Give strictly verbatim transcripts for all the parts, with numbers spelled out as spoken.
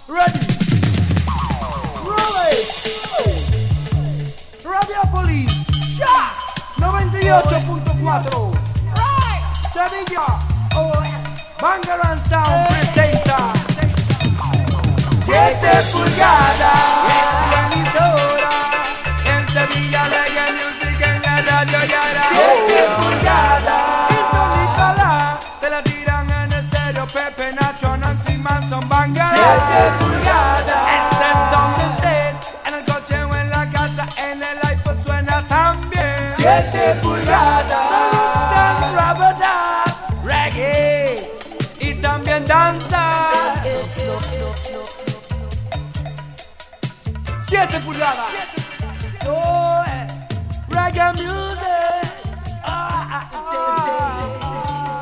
Ready. Roll it. Radiopolis. Ya. noventa y ocho punto cuatro. Sevilla. Bangarang Sound presenta siete pulgadas. Es la emisora. En Sevilla Reggae Music en la radio Yara. siete pulgadas. Sintonícala. Te la tiran en el estéreo. Pepe, Nacho, Nancy Manson, Bangarang. siete pulgadas. Estés donde estés. En el coche o en la casa. En el iPod suena también. siete pulgadas. San Rabadab. Reggae. Y también danza. siete pulgadas. Oh, eh. Reggae music. Ah, ah, ah.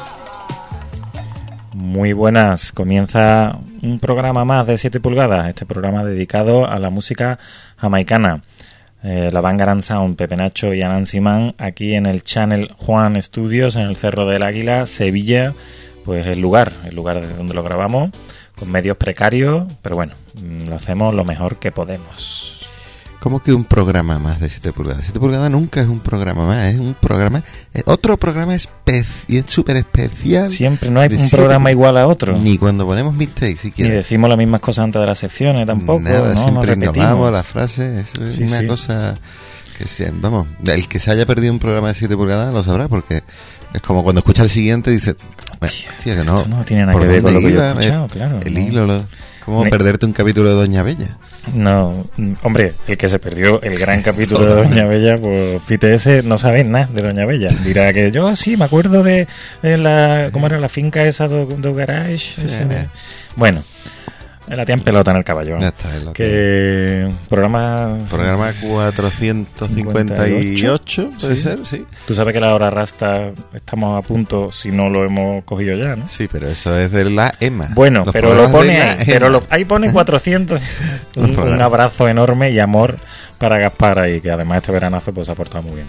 Muy buenas, comienza un programa más de siete pulgadas, este programa dedicado a la música jamaicana. Eh, la Bangarang Sound, Pepe Nacho y Anansi Man, aquí en el Channel Juan Studios, en el Cerro del Águila, Sevilla, pues el lugar, el lugar de donde lo grabamos, con medios precarios, pero bueno, lo hacemos lo mejor que podemos. ¿Cómo que un programa más de siete pulgadas? siete pulgadas nunca es un programa más, es un programa, es otro programa especial, súper especial. Siempre, no hay un programa igual a otro. Ni cuando ponemos mixtape, siquiera. Ni decimos las mismas cosas antes de las secciones tampoco. Nada, ¿no? siempre Nos innovamos las frases, eso es sí, una sí. cosa que, se, vamos, el que se haya perdido un programa de siete pulgadas lo sabrá, porque es como cuando escucha el siguiente y dice, bueno, tía, que no, esto no tiene nada ¿por que ver con lo dónde que yo he iba? escuchado, el, claro. El ¿no? hilo, lo, ¿cómo Ne- perderte un capítulo de Doña Bella? No, hombre, el que se perdió el gran capítulo de Doña Bella, pues F I T S no sabe nada de Doña Bella. Dirá que yo sí, me acuerdo de, de la, ¿cómo era la finca esa do, do garage? Sí, ese eh. de- Bueno, la tía en pelota en el caballo. Ya está, es lo que... Que programa... Programa cuatrocientos cincuenta y ocho, puede Sí. ser, sí. Tú sabes que la hora rasta estamos a punto, si no lo hemos cogido ya, ¿no? Sí, pero eso es de la E M A. Bueno, Los pero lo programas pone de la ahí, pero E M A. lo, ahí pone cuatrocientos. Los un, un programas. abrazo enorme y amor para Gaspar ahí, que además este veranazo pues se ha portado muy bien.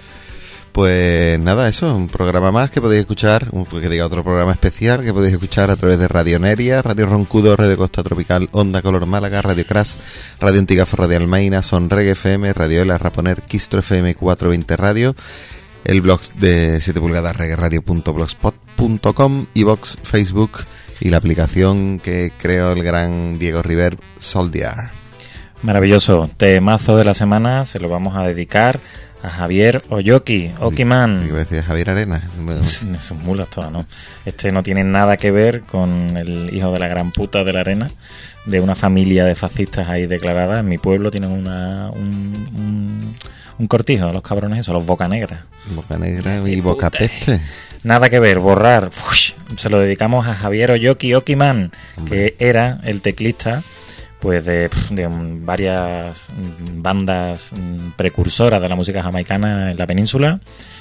Pues nada, eso, un programa más que podéis escuchar, un, que diga otro programa especial que podéis escuchar a través de Radio Neria, Radio Roncudo, Radio Costa Tropical, Onda Color Málaga, Radio Crash, Radio Antigafo, Radio Almaina, Son Reggae F M, Radio Ela, Raponer, Quistro F M cuatrocientos veinte Radio, el blog de siete pulgadas reggae radio punto blogspot punto com, iVox, Facebook y la aplicación que creó el gran Diego River, Soldier. Maravilloso. Temazo de la semana se lo vamos a dedicar a Javier Oyoki, Okiman. Iba a decir Javier Arena. Son mulas todas, ¿no? Este no tiene nada que ver con el hijo de la gran puta de la arena, de una familia de fascistas ahí declarada. En mi pueblo tienen una un, un, un cortijo, los cabrones esos, los Boca Negra. Boca Negra y ¡Qué Boca puta! Peste. Nada que ver, borrar. Ush, se lo dedicamos a Javier Oyoki Okiman, que era el teclista pues de, de um, varias um, bandas um, precursoras de la música jamaicana en la península,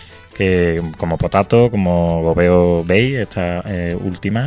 que como Potato, como Gobeo Bay, esta eh, última,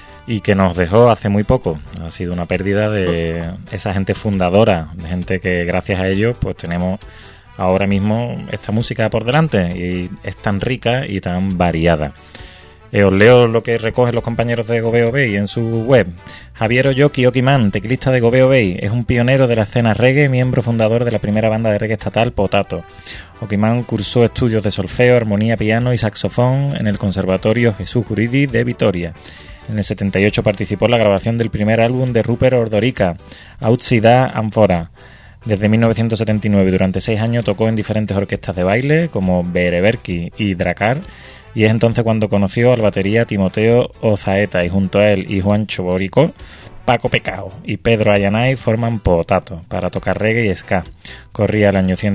y que nos dejó hace muy poco. Ha sido una pérdida de esa gente fundadora, de gente que gracias a ellos pues tenemos ahora mismo esta música por delante, y es tan rica y tan variada. Eh, os leo lo que recogen los compañeros de Gobeo Bay en su web. Javier Oyoki Okiman, teclista de Gobeo Bay, es un pionero de la escena reggae, miembro fundador de la primera banda de reggae estatal Potato. Okiman cursó estudios de solfeo, armonía, piano y saxofón en el Conservatorio Jesús Guridi de Vitoria. En el setenta y ocho participó en la grabación del primer álbum de Rupert Ordorica, Outsida Amphora. Desde mil novecientos setenta y nueve, durante seis años, tocó en diferentes orquestas de baile como Bereberki y Dracar, y es entonces cuando conoció al batería Timoteo Ozaeta, y junto a él y Juancho Borico, Paco Pecao y Pedro Ayanay forman Potato para tocar reggae y ska. Corría el año cien,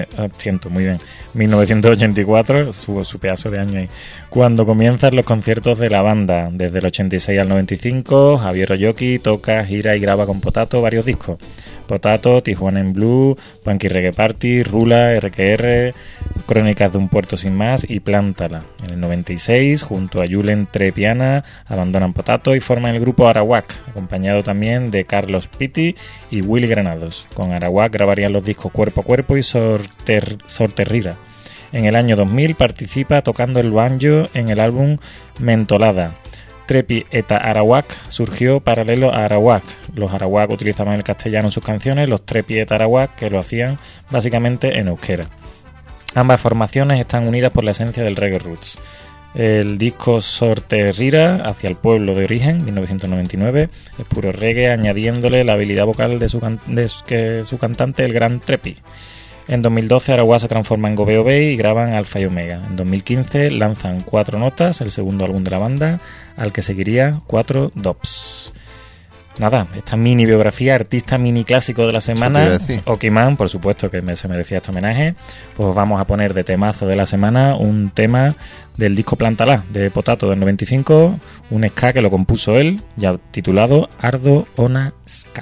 muy bien, mil novecientos ochenta y cuatro, subo su pedazo de año ahí, cuando comienzan los conciertos de la banda. Desde el ochenta y seis al noventa y cinco, Javier Oyoki toca, gira y graba con Potato varios discos. Potato, Tijuana en Blue, Punky Reggae Party, Rula, R Q R, Crónicas de un Puerto Sin Más y Plántala. En el noventa y seis, junto a Julen Trepiana, abandonan Potato y forman el grupo Arawak, acompañado también de Carlos Pitti y Willy Granados. Con Arawak grabarían los discos Cuerpo a Cuerpo y Sorter, Sorterrira. En el año dos mil participa tocando el banjo en el álbum Mentolada. Trepi eta Arawak surgió paralelo a Arawak. Los Arawak utilizaban el castellano en sus canciones, los Trepi eta Arawak que lo hacían básicamente en euskera. Ambas formaciones están unidas por la esencia del reggae roots. El disco Sorterrira, hacia el pueblo de origen, mil novecientos noventa y nueve, es puro reggae, añadiéndole la habilidad vocal de su, can- de su, que su cantante, el gran Trepi. En dos mil doce, Arawak se transforma en Gobeo Bay y graban Alfa y Omega. En dos mil quince lanzan Cuatro Notas, el segundo álbum de la banda, al que seguiría Cuatro Dops. Nada, esta mini biografía, artista mini clásico de la semana, Okiman, por supuesto que me, se merecía este homenaje. Pues vamos a poner de temazo de la semana un tema del disco Plantala de Potato del noventa y cinco, un ska que lo compuso él, ya titulado Ardo Ona Ska.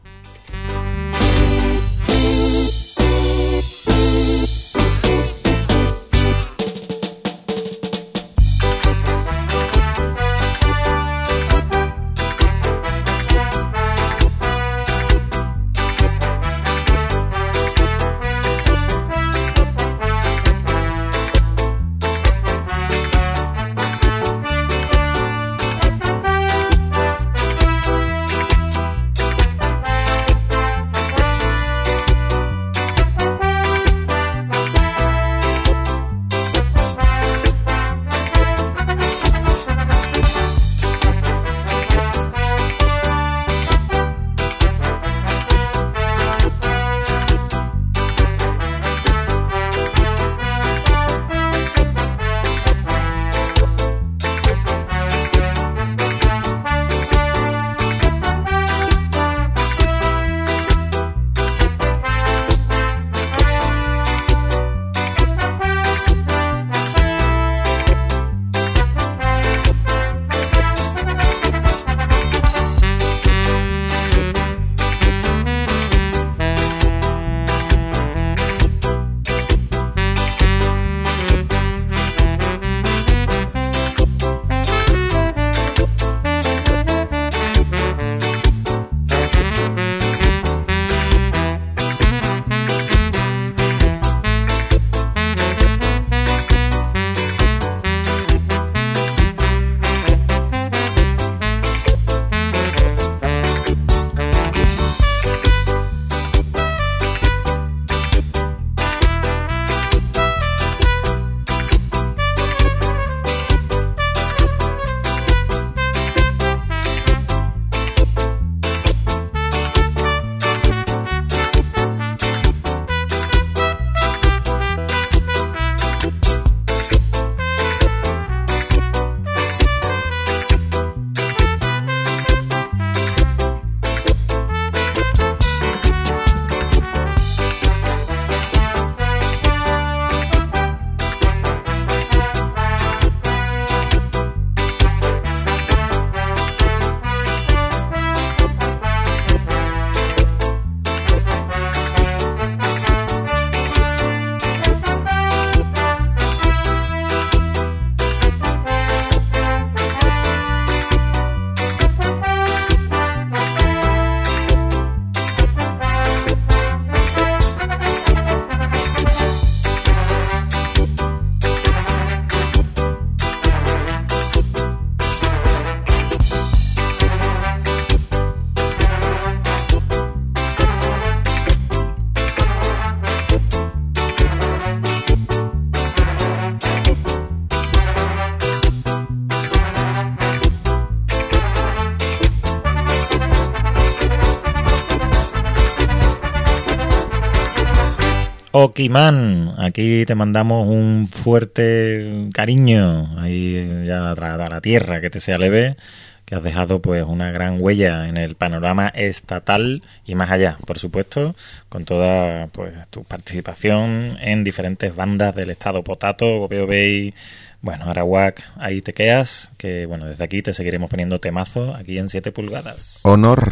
Okiman, aquí te mandamos un fuerte cariño ahí ya a la, a la tierra, que te sea leve, que has dejado pues una gran huella en el panorama estatal y más allá, por supuesto, con toda pues tu participación en diferentes bandas del estado Potato, Gobeo Bay, bueno, Arawak, ahí te quedas, que bueno, desde aquí te seguiremos poniendo temazo aquí en siete pulgadas. Honor.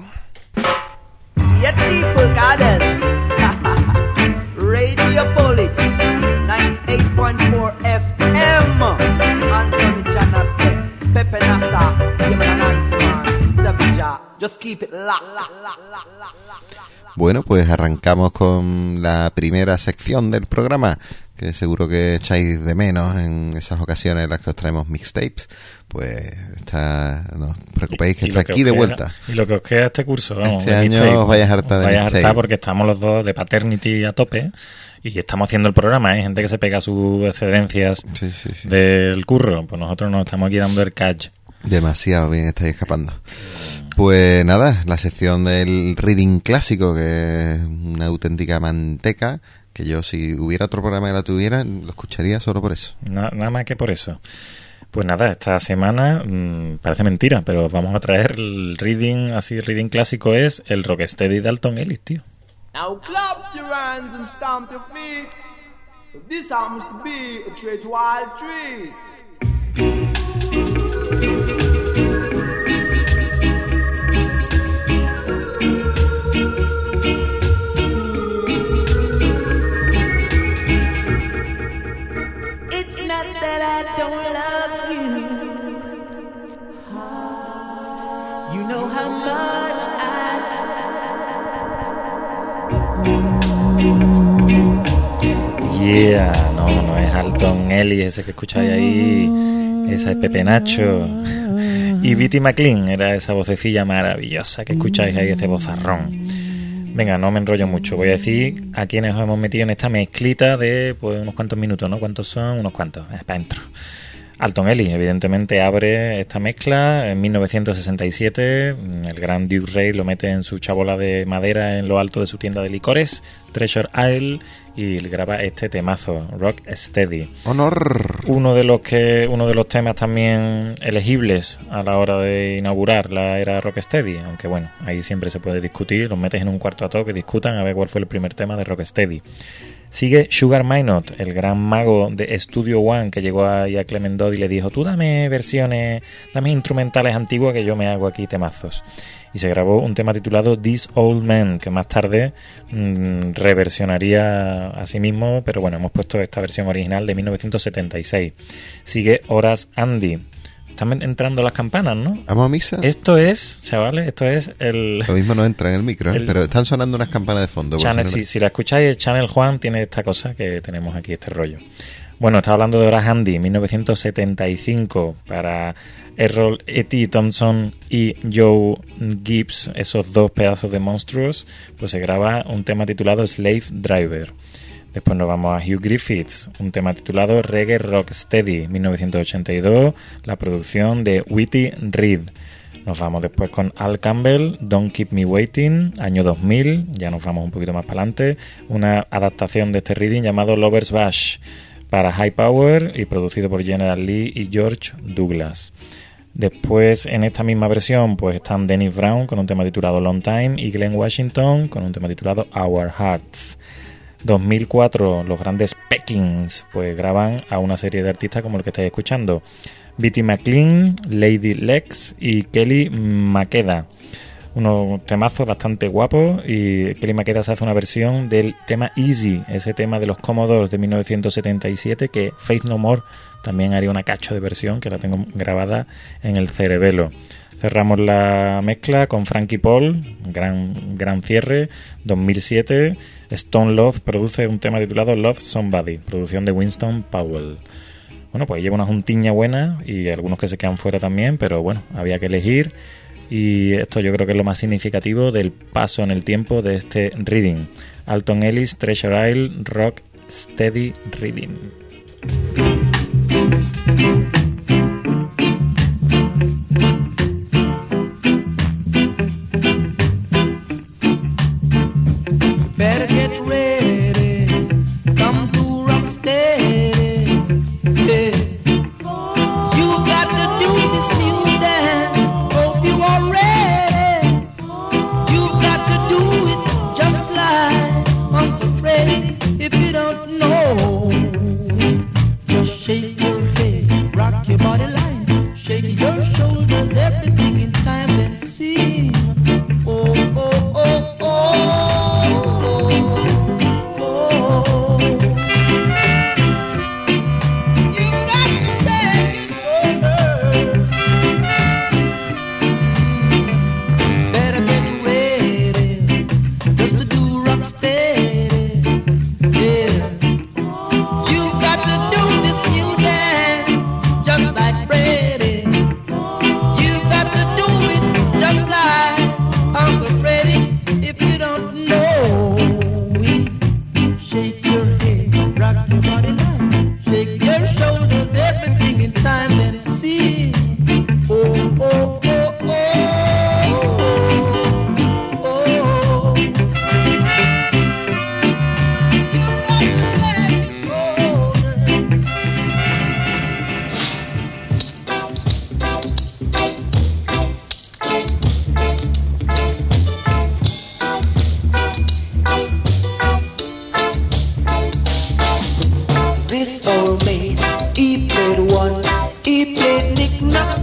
siete pulgadas. Radiopolis ninety-eight point four F M. Anthony Janase, Pepe Nasa, Yemen Nancy, Savija. Just keep it locked. Bueno, pues arrancamos con la primera sección del programa, que seguro que echáis de menos en esas ocasiones en las que os traemos mixtapes, pues está, no os preocupéis que Y- y está lo que aquí os de queda- vuelta. Y lo que os queda este curso, vamos. Este de año mixtape. os vais a hartar de Vais a mixtape. hartar porque estamos los dos de paternity a tope y estamos haciendo el programa. Hay gente que se pega sus excedencias Sí, sí, sí. del curro. Pues nosotros nos estamos aquí dando el catch. Demasiado bien estáis escapando. Pues nada, la sección del reading clásico, que es una auténtica manteca, que yo si hubiera otro programa que la tuviera, lo escucharía solo por eso. Na- nada más que por eso. Pues nada, esta semana mmm, parece mentira, pero vamos a traer el reading, así el reading clásico es el Rocksteady de Alton Ellis, tío. Now clap your hands and stamp your feet. This happens to be a treat wild treat. It's not that I don't love you. You know how much Yeah, no, no es Alton Ellis ese que escucháis ahí, esa es Pepe Nacho. Y Bitty McLean era esa vocecilla maravillosa que escucháis ahí, ese vozarrón. Venga, no me enrollo mucho, voy a decir a quienes os hemos metido en esta mezclita de pues unos cuantos minutos, ¿no? ¿Cuántos son? Unos cuantos, es para dentro. Alton Ellis, evidentemente, abre esta mezcla en mil novecientos sesenta y siete. El gran Duke Ray lo mete en su chabola de madera en lo alto de su tienda de licores, Treasure Isle, y graba este temazo, Rock Steady. ¡Honor! Uno de los que uno de los temas también elegibles a la hora de inaugurar la era Rocksteady, aunque bueno, ahí siempre se puede discutir, los metes en un cuarto a toque, discutan a ver cuál fue el primer tema de Rocksteady. Sigue Sugar Minot, el gran mago de Studio One que llegó ahí a Clement Dodd y le dijo: tú dame versiones, dame instrumentales antiguas que yo me hago aquí temazos. Y se grabó un tema titulado This Old Man, que más tarde mmm, reversionaría a sí mismo, pero bueno, hemos puesto esta versión original de mil novecientos setenta y seis. Sigue Horace Andy. Están entrando las campanas, ¿no? ¿Vamos a misa? Esto es, chavales, esto es el... Lo mismo no entra en el micro, ¿eh? el- Pero están sonando unas campanas de fondo. por Channel, si no si, le- si la escucháis, el Channel Juan tiene esta cosa que tenemos aquí, este rollo. Bueno, estaba hablando de Horace Andy, mil novecientos setenta y cinco, para Errol E T Thompson y Joe Gibbs, esos dos pedazos de monstruos, pues se graba un tema titulado Slave Driver. Después nos vamos a Hugh Griffiths, un tema titulado Reggae Rocksteady, mil novecientos ochenta y dos, la producción de Whitey Reed. Nos vamos después con Al Campbell, Don't Keep Me Waiting, año dos mil, ya nos vamos un poquito más para adelante, una adaptación de este reading llamado Lover's Bash para High Power y producido por General Lee y George Douglas. Después, en esta misma versión, pues están Dennis Brown con un tema titulado Long Time y Glenn Washington con un tema titulado Our Hearts. dos mil cuatro, los grandes Peckings pues graban a una serie de artistas como el que estáis escuchando: Bitty McLean, Lady Lex y Kelly Makeda. Unos temazos bastante guapos, y Kelly Makeda se hace una versión del tema Easy, ese tema de los Commodores de mil novecientos setenta y siete que Faith No More también haría una cacho de versión que la tengo grabada en el cerebelo. Cerramos la mezcla con Frankie Paul, gran, gran cierre, dos mil siete. Stone Love produce un tema titulado Love Somebody, producción de Winston Powell. Bueno, pues lleva una juntiña buena y algunos que se quedan fuera también, pero bueno, había que elegir. Y esto yo creo que es lo más significativo del paso en el tiempo de este reading. Alton Ellis, Treasure Isle, Rock Steady Reading. better get ready. Come to Rocksteady. Yeah. You got to do this new dance. Hope you are ready. You got to do it just like Uncle Freddy. If you don't know it, just shake your head, rock your body line, shake your shoulders, everything in time, then sing. Oh, oh, oh, oh, oh, oh. You got to shake your shoulders. Better get ready just to do rock steady. Yeah. You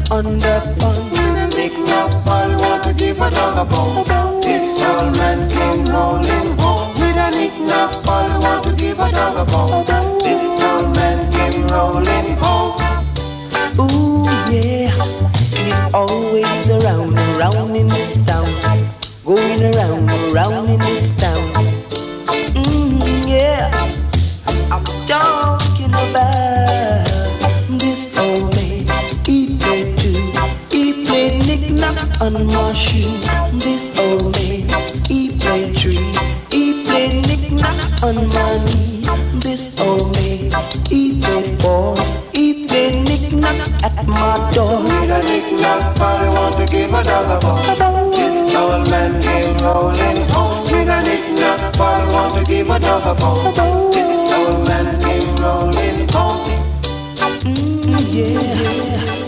underpants. Knick-knack, ball, want to give a dog a bone. This old man came rolling home with a knick-knack, ball, want to give a dog a bone. This old man came rolling home. Ooh, yeah, he's always around, around in this town. Going around, around in this town. Mm, yeah, I'm talking about this old man. He played too, he played knick-knack on my shoe. This old man, he played tree, he played knick-knack on my knee. This old man, he played ball, he played knick-knack at my door. With a knick-knack, I want to give a dog a bone. This old man came rolling home. With a knick-knack, I want to give a dog a bone. This old man came rolling home. Mm, yeah.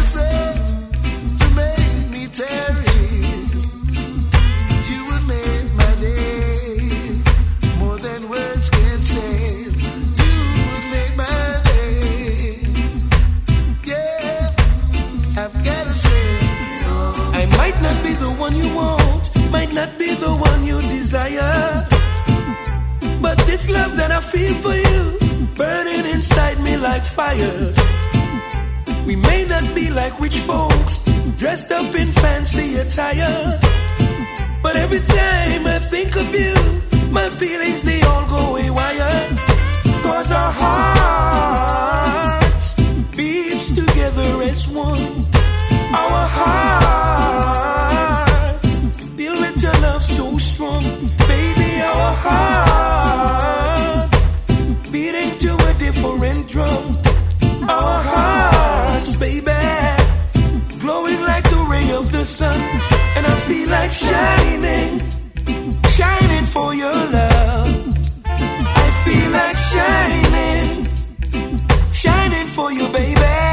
say to make me tarry. You would make my day more than words can say. You would make my day. Yeah, I've gotta say. I might not be the one you want, might not be the one you desire, but this love that I feel for you, burning inside me like fire. We may not be like rich folks, dressed up in fancy attire, but every time I think of you, my feelings, they all go haywire. Cause our hearts beats together as one. Our hearts feel with your love so strong. Baby, our hearts beating to a different drum. Our hearts, baby, glowing like the ray of the sun. And I feel like shining, shining for your love. I feel like shining, shining for you, baby.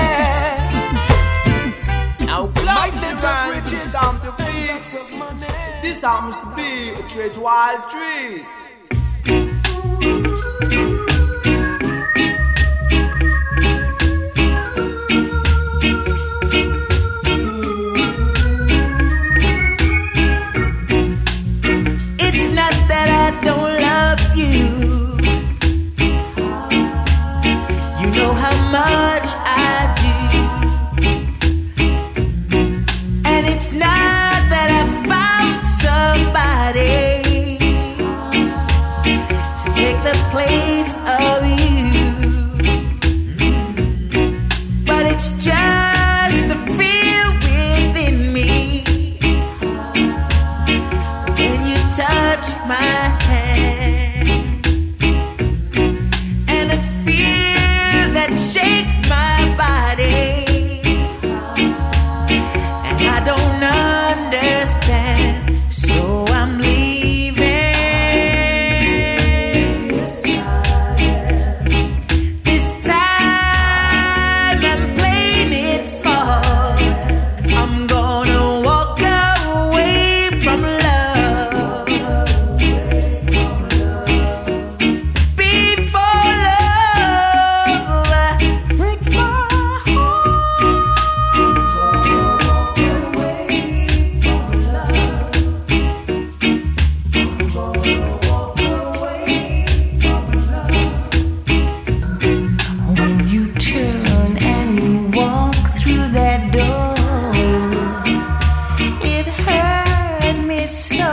Now, black the man, this time to be. This happens to be a trade wild tree. It's not that I don't love you. You know how much I do. And it's not that I found somebody to take the place of you, but it's just the feel within me when you touch my hand, and the fear that shakes my body, and I don't understand, so I'm leaving. This time I'm playing it smart. I'm gonna walk away from love before love breaks my when you turn and you walk through that door, it hurt me so.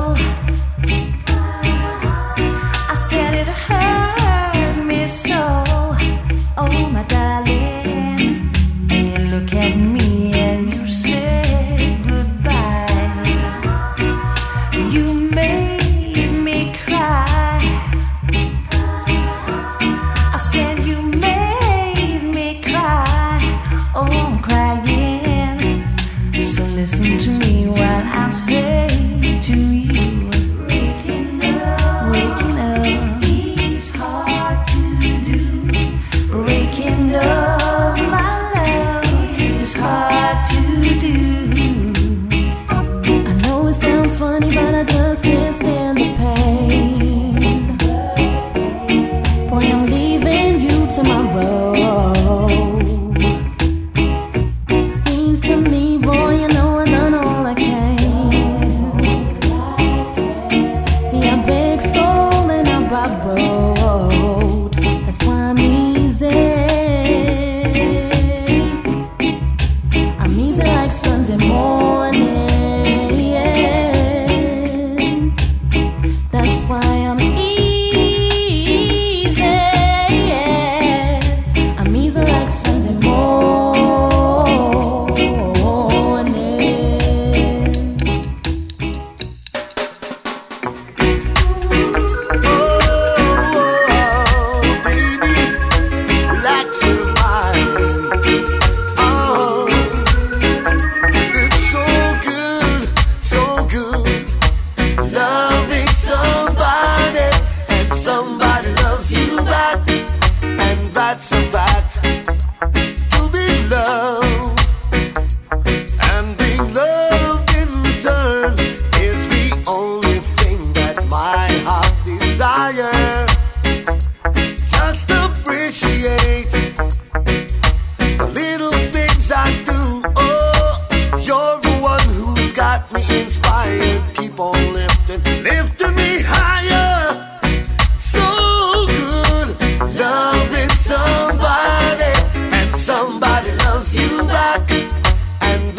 I said it hurt me so. Oh, my darling. And you look at me and you say goodbye. You made me cry. I said you made me cry. Oh, I'm crying. So listen to me while I say to you, waking up, waking up is hard to do. Waking up, my love, is hard to do. I know it sounds funny, but I just can't stand the pain. Boy, I'm leaving you tomorrow. Seems to me, boy, you know I've done all I can. See, I begged, stole, and I borrowed. That's why I'm easy. I'm easy like Sunday morning. That's why I'm easy. Yes. I'm easy like Sunday morning. Oh, baby, relax your mind. Oh, it's so good.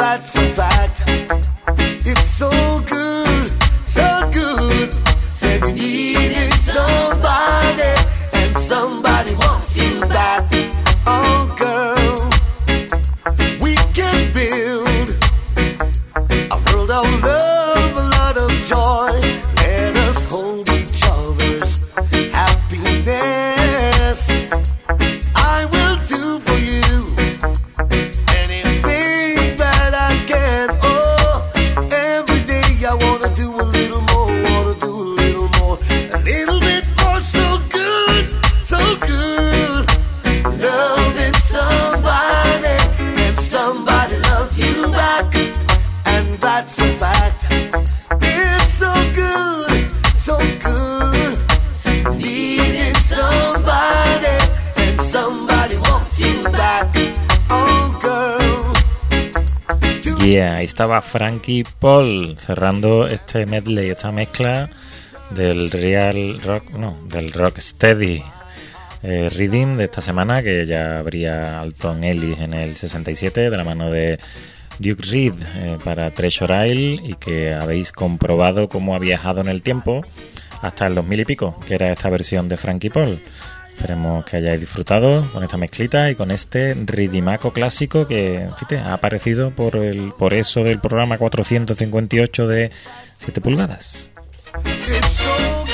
that's a fact. It's so good, so good, that you needed somebody, and somebody wants you back. Oh girl, we can build a world of love, a lot of joy. Let us hold each other's happiness. I will do for you anything that I can. Oh, every day I wanna do a little more, wanna do a little more, a little bit more. So good, so good, loving somebody, and somebody loves you back, and that's a fact. It's so good, so good, needing somebody, and somebody wants you back. Oh girl. Yeah, ahí estaba Frankie Paul cerrando este medley, esta mezcla del real rock, no, del rock steady eh, rhythm de esta semana, que ya abría Alton Ellis en el sesenta y siete de la mano de Duke Reed eh, para Treasure Isle, y que habéis comprobado cómo ha viajado en el tiempo hasta el dos mil y pico, que era esta versión de Frankie Paul. Esperemos que hayáis disfrutado con esta mezclita y con este ridimaco clásico que, fíjate, ha aparecido por el por eso del programa cuatrocientos cincuenta y ocho de siete pulgadas. It's so good.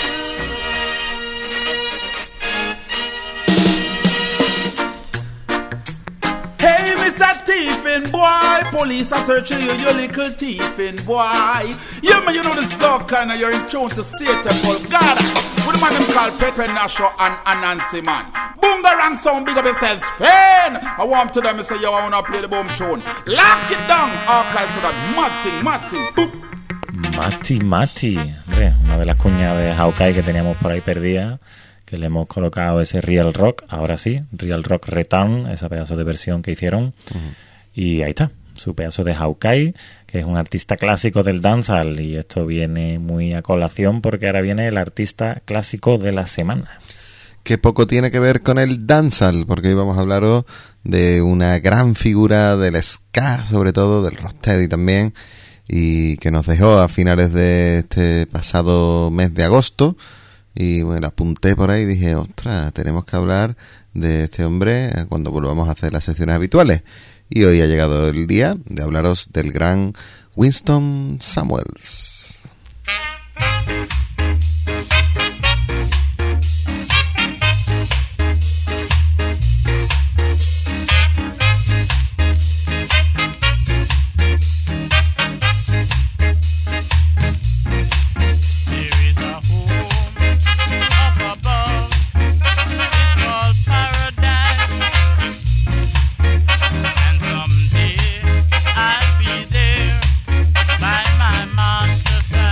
Hey, Mister Thiefin' boy, police are searching you, you little thiefin' boy. Yeah, man, you know this is all kind of, you're in tune to Satan Polgada. With the man them called Pepe Nasho and Anansi, man. Boongarang sound, big up yourself, Spain. I want to them, I say, yo, I want to play the boom tune. Lock it down, all kinds of that. Matty, Matty, boop. Mati Mati, hombre, una de las cuñas de Hawkeye que teníamos por ahí perdida, que le hemos colocado ese Real Rock, ahora sí, Real Rock Return, esa pedazo de versión que hicieron. Uh-huh. Y ahí está, su pedazo de Hawkeye, que es un artista clásico del dancehall, y esto viene muy a colación porque ahora viene el artista clásico de la semana. Que poco tiene que ver con el dancehall, porque hoy vamos a hablaros de una gran figura del ska, sobre todo del rocksteady también, y que nos dejó a finales de este pasado mes de agosto. Y bueno, apunté por ahí y dije, ostras, tenemos que hablar de este hombre cuando volvamos a hacer las secciones habituales. Y hoy ha llegado el día de hablaros del gran Winston Samuels. I'll be there by my master's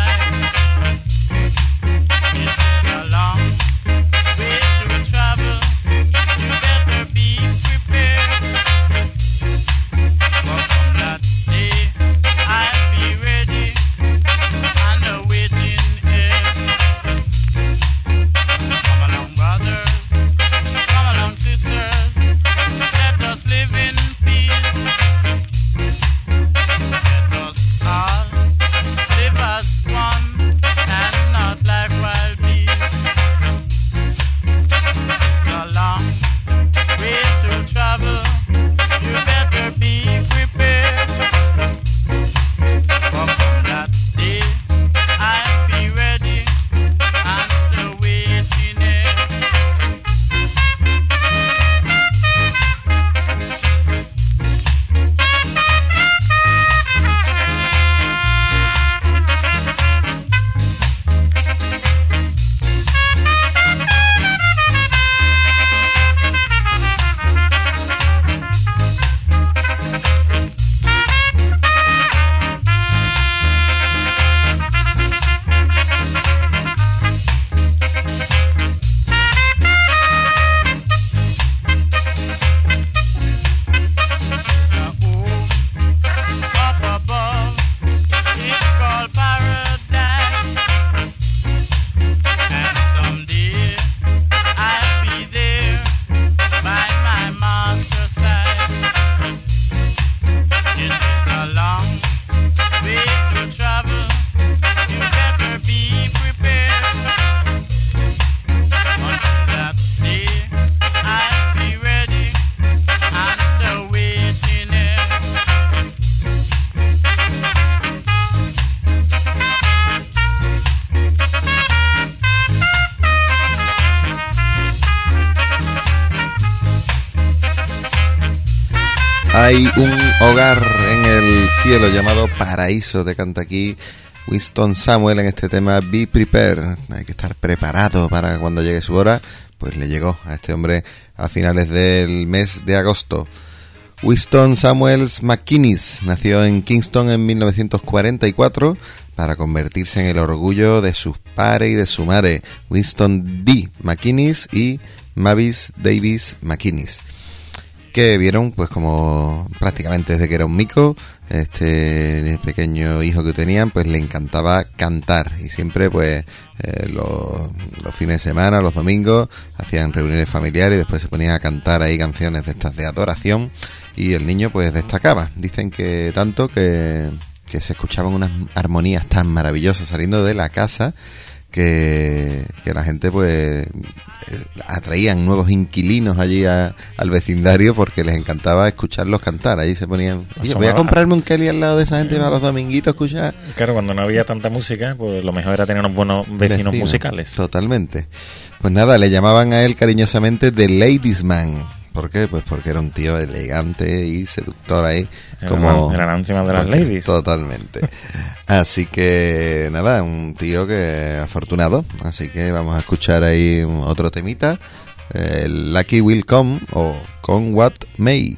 Hay un hogar en el cielo llamado Paraíso, te canta aquí Winston Samuel en este tema Be Prepared. Hay que estar preparado para cuando llegue su hora. Pues le llegó a este hombre a finales del mes de agosto. Winston Samuels McInnes nació en Kingston en mil novecientos cuarenta y cuatro para convertirse en el orgullo de sus padres y de su madre, Winston D. McInnes y Mavis Davis McInnes, que vieron pues como prácticamente desde que era un mico, este pequeño hijo que tenían, pues le encantaba cantar y siempre pues eh, los, los fines de semana, los domingos, hacían reuniones familiares y después se ponían a cantar ahí canciones de estas de adoración y el niño pues destacaba. Dicen que tanto que, que se escuchaban unas armonías tan maravillosas saliendo de la casa que, que la gente pues atraían nuevos inquilinos allí a, al vecindario porque les encantaba escucharlos cantar. Ahí se ponían, oye, voy a comprarme un Kelly al lado de esa gente para los dominguitos escuchar. Claro, cuando no había tanta música, pues lo mejor era tener unos buenos vecinos, vecinos musicales. Totalmente. Pues nada, le llamaban a él cariñosamente The Ladies Man. ¿Por qué? Pues porque era un tío elegante y seductor ahí. Como era la encima de las ladies. Totalmente. Así que nada, un tío que afortunado. Así que vamos a escuchar ahí otro temita. El Lucky Will Come o Come What May.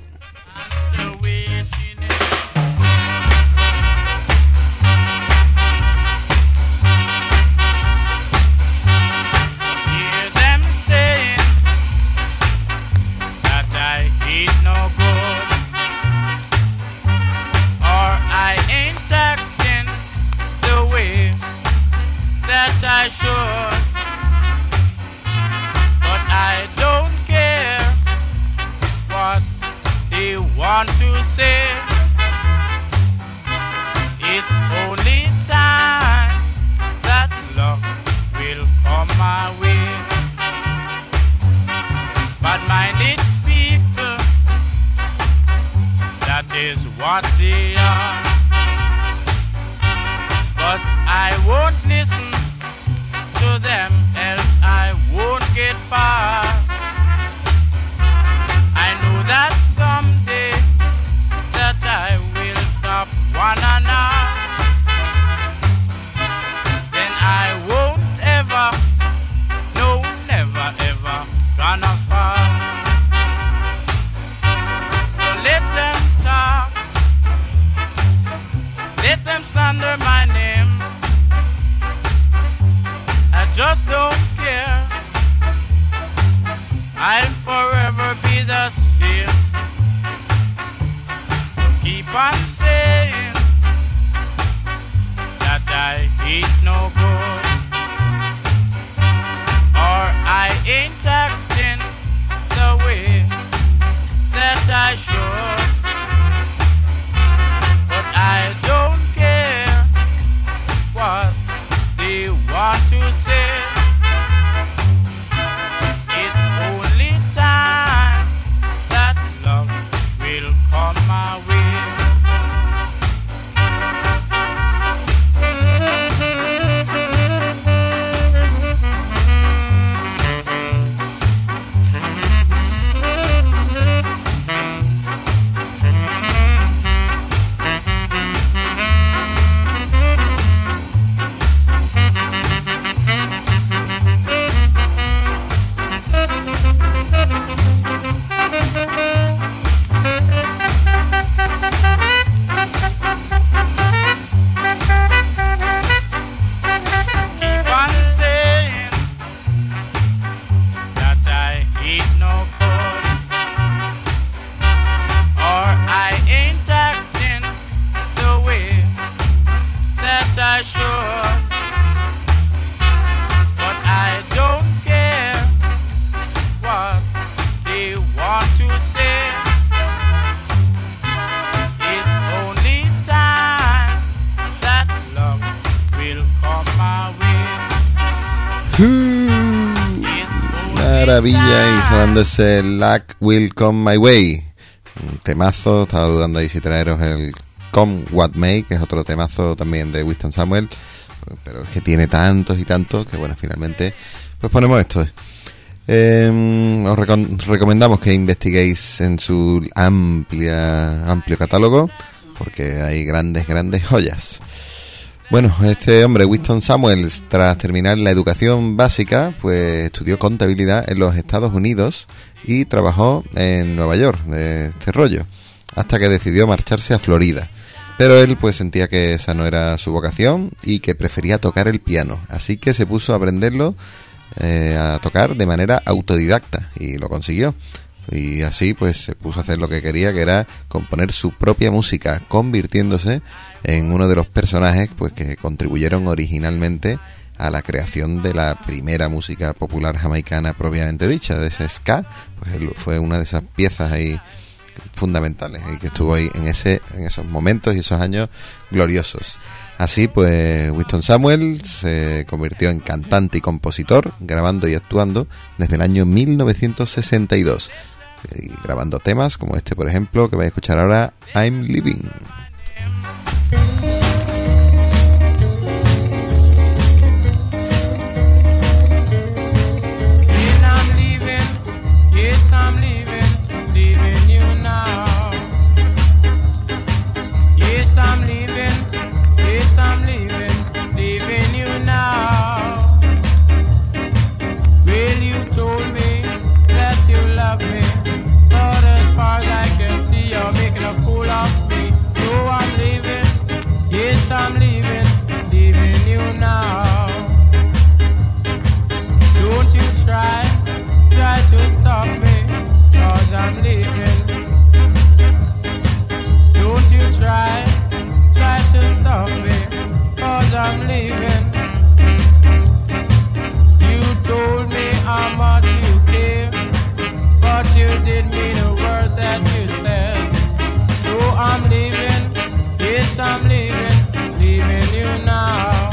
I should, but I don't care what they want to say. It's only time that luck will come my way. Bad-minded people, that is what they are. But I won't listen to them, else I won't get far. I know that someday that I will top one and all. Then I won't ever, no, never ever gonna fall. So let them talk, let them slander my name. I just don't care. I'll forever be the same. Keep on saying that I ain't no good, or I ain't acting the way that I should. But I don't care what they want to say. It's only time that love will come my way. Maravilla, y sonando ese Luck Will Come My Way, un temazo. Estaba dudando ahí si traeros el Come What May, que es otro temazo también de Winston Samuel, pero es que tiene tantos y tantos que bueno, finalmente pues ponemos esto. Eh, os recom- recomendamos que investiguéis en su amplia amplio catálogo, porque hay grandes, grandes joyas. Bueno, este hombre, Winston Samuels, tras terminar la educación básica, pues estudió contabilidad en los Estados Unidos y trabajó en Nueva York, de este rollo, hasta que decidió marcharse a Florida. Pero él pues sentía que esa no era su vocación y que prefería tocar el piano, así que se puso a aprenderlo, eh, a tocar de manera autodidacta, y lo consiguió. Y así pues se puso a hacer lo que quería, que era componer su propia música, convirtiéndose en uno de los personajes pues que contribuyeron originalmente a la creación de la primera música popular jamaicana propiamente dicha, de ese ska. Pues él fue una de esas piezas ahí fundamentales y que estuvo ahí en ese en esos momentos y esos años gloriosos. Así pues, Winston Samuels se convirtió en cantante y compositor, grabando y actuando desde el año mil novecientos sesenta y dos, y grabando temas como este, por ejemplo, que vais a escuchar ahora, I'm Living. I'm leaving, leaving you now. Don't you try, try to stop me, cause I'm leaving. Don't you try, try to stop me, cause I'm leaving. You told me how much you care, but you didn't mean a word that you said. So I'm leaving, yes I'm leaving. Leaving you now.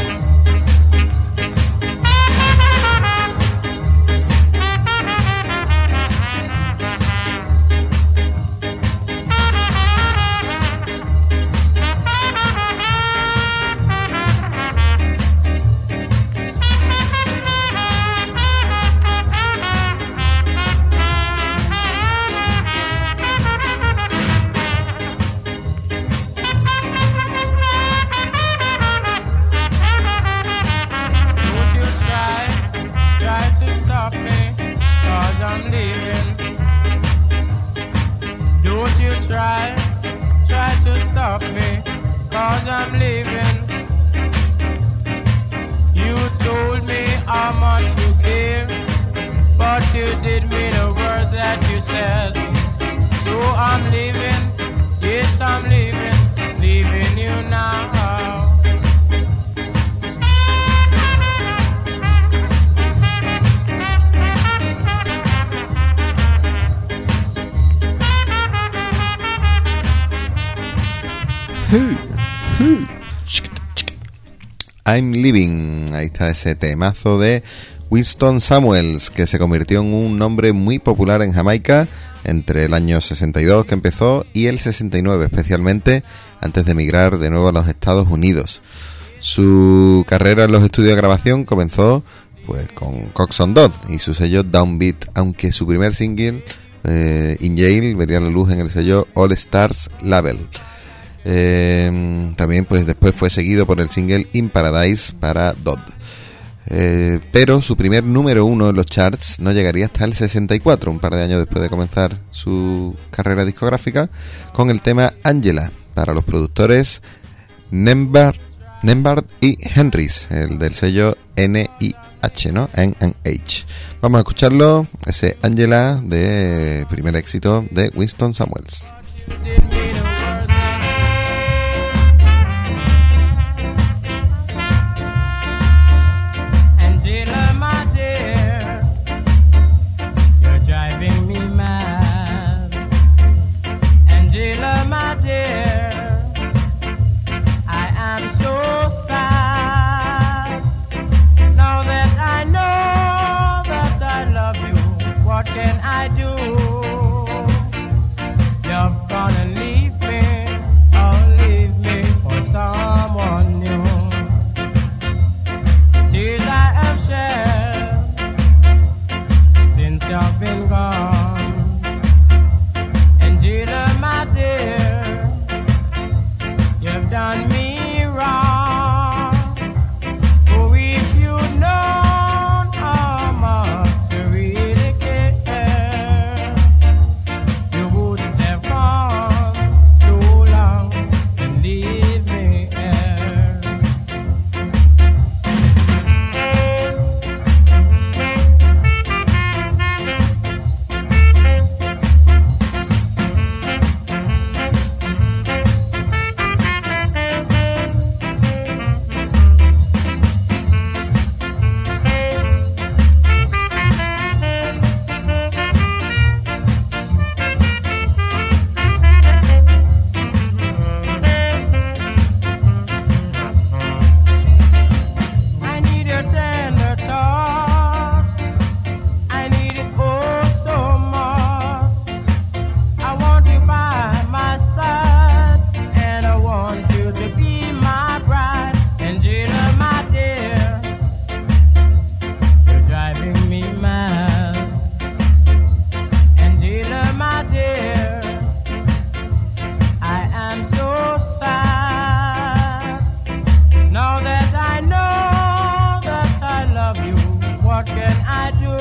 Try, try to stop me, cause I'm leaving. You told me how much you care, but you didn't mean a word that you said. So I'm leaving, yes I'm leaving, leaving you now. I'm Living, ahí está ese temazo de Winston Samuels, que se convirtió en un nombre muy popular en Jamaica entre el año sesenta y dos, que empezó, y el sesenta y nueve, especialmente antes de emigrar de nuevo a los Estados Unidos. Su carrera en los estudios de grabación comenzó pues con Coxsone Dodd y su sello Downbeat, aunque su primer single, eh, In Jail, vería la luz en el sello All Stars Label. Eh, también pues después fue seguido por el single In Paradise para Dodd, eh, pero su primer número uno en los charts no llegaría hasta el sesenta y cuatro, un par de años después de comenzar su carrera discográfica, con el tema Angela, para los productores Nembard, Nembard y Henrys, el del sello N I H, ¿no? N and H. Vamos a escucharlo, ese Angela de primer éxito de Winston Samuels. What can I do? You're gonna leave me, or leave me for someone new. Tears I have shed done me wrong. Oh, if you know how much you really care, you wouldn't have gone so long and leave me here. I need your tender touch. I need it oh so much. I want you by my side, and I want you to be my bride. Angela, my dear, you're driving me mad. Angela, my dear, I am so sad. Now that I know that I love you, what can I do?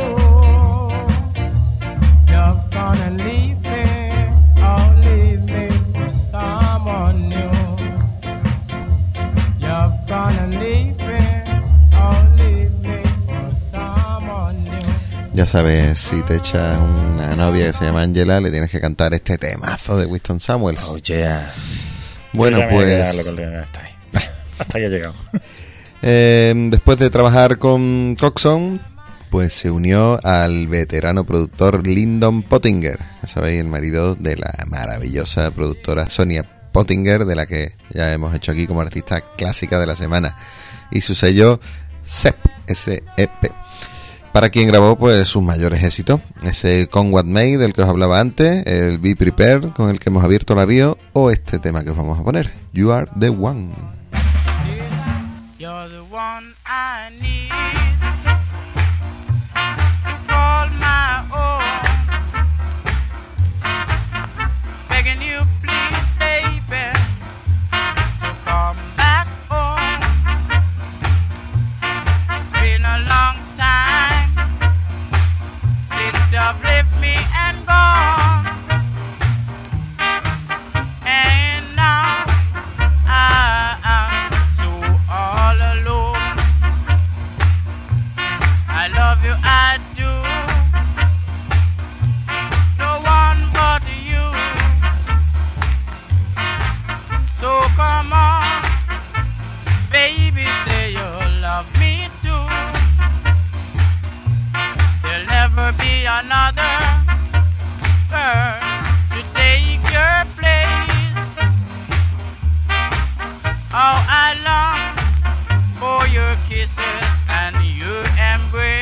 You're gonna leave me, or leave me for someone new. You're gonna leave me, or leave me for someone new. Ya sabes, si te echas una novia que se llama Angela, le tienes que cantar este temazo de Winston Samuels. Oh, yeah. Bueno, Yo ya me voy a quedar pues loco, hasta ahí. Hasta ahí he llegado. eh, después de trabajar con Coxon, pues se unió al veterano productor Lyndon Pottinger, ya sabéis, el marido de la maravillosa productora Sonia Pottinger, de la que ya hemos hecho aquí como artista clásica de la semana, y su sello S E P, S E P, para quien grabó pues sus mayores éxitos, ese Con What May del que os hablaba antes, el Be Prepared con el que hemos abierto la bio, o este tema que os vamos a poner, You Are The One. You're the one I need to call my own. Begging you, please, baby, to come back home. Been a long time since you've left me and gone, and now I am so all alone. I love you, I do. No one but you. So come on, baby, say you love me too. There'll never be another girl to take your place. Oh, I long for your kisses and your embrace.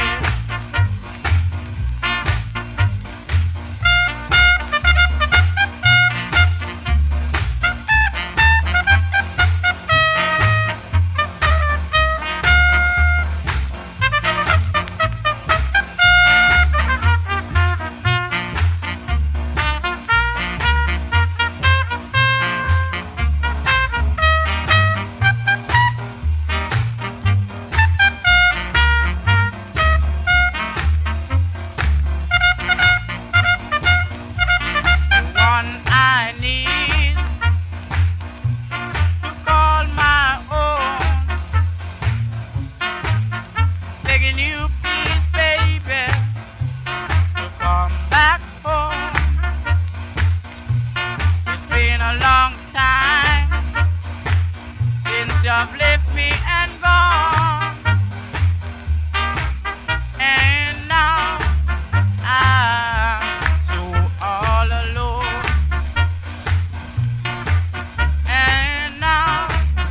you've left me and gone, and now I'm so all alone, and now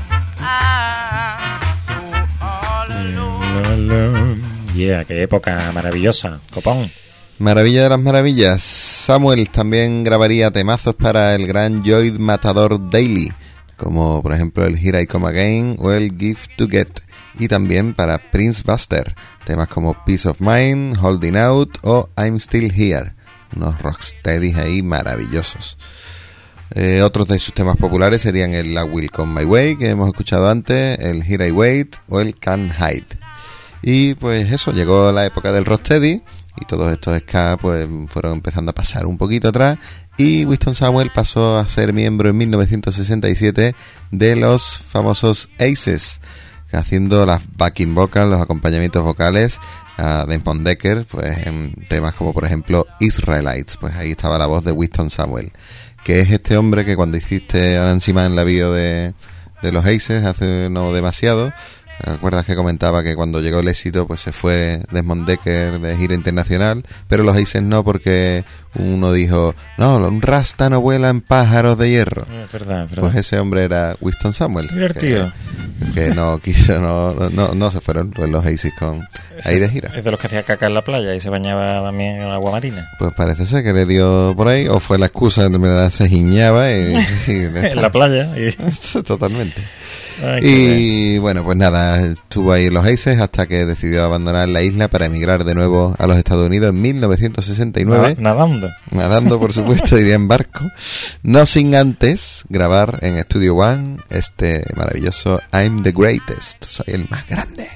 I'm so all alone. Yeah, qué época maravillosa, copón. Maravilla de las maravillas. Samuel también grabaría temazos para el gran Joy Matador Daily, como por ejemplo el Here I Come Again o el Gift to Get, y también para Prince Buster, temas como Peace of Mind, Holding Out o I'm Still Here, unos rocksteadies ahí maravillosos. Eh, otros de sus temas populares serían el I Will Come My Way, que hemos escuchado antes, el Here I Wait o el Can't Hide. Y pues eso, llegó la época del rocksteady y todos estos ska pues fueron empezando a pasar un poquito atrás, y Winston Samuel pasó a ser miembro en mil novecientos sesenta y siete de los famosos Aces, haciendo las backing vocals, los acompañamientos vocales a Desmond Dekker, pues en temas como por ejemplo Israelites. Pues ahí estaba la voz de Winston Samuel, que es este hombre que cuando hiciste ahora encima en la bio de, de los Aces hace no demasiado, ¿te acuerdas que comentaba que cuando llegó el éxito pues se fue Desmond Dekker de gira internacional, pero los Aces no, porque uno dijo, no, un rasta no vuela en pájaros de hierro? Es verdad, es verdad. Pues ese hombre era Winston Samuel, Divertido. que, que no quiso, no, no, no se fueron pues los Aces con ahí de gira. Es de los que hacía caca en la playa y se bañaba también en agua marina. Pues parece ser que le dio por ahí, o fue la excusa, en verdad se giñaba y, y En la playa. Y... totalmente. Ay, Y bueno, pues nada, estuvo ahí en los Aces hasta que decidió abandonar la isla para emigrar de nuevo a los Estados Unidos en mil novecientos sesenta y nueve. Nadando. Nadando, por supuesto, iría en barco. No sin antes grabar en Studio One este maravilloso I'm the Greatest, soy el más grande.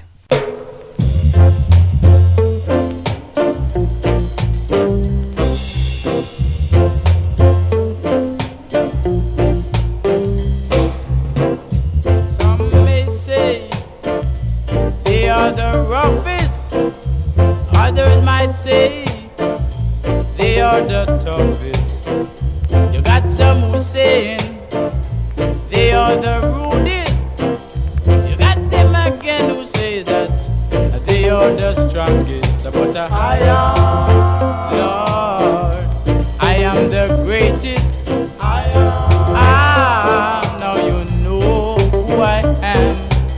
Others might say they are the toughest. You got some who saying they are the rudest. You got them again who say that they are the strongest. But I am, Lord, I am the greatest. I am, ah, now you know who I am.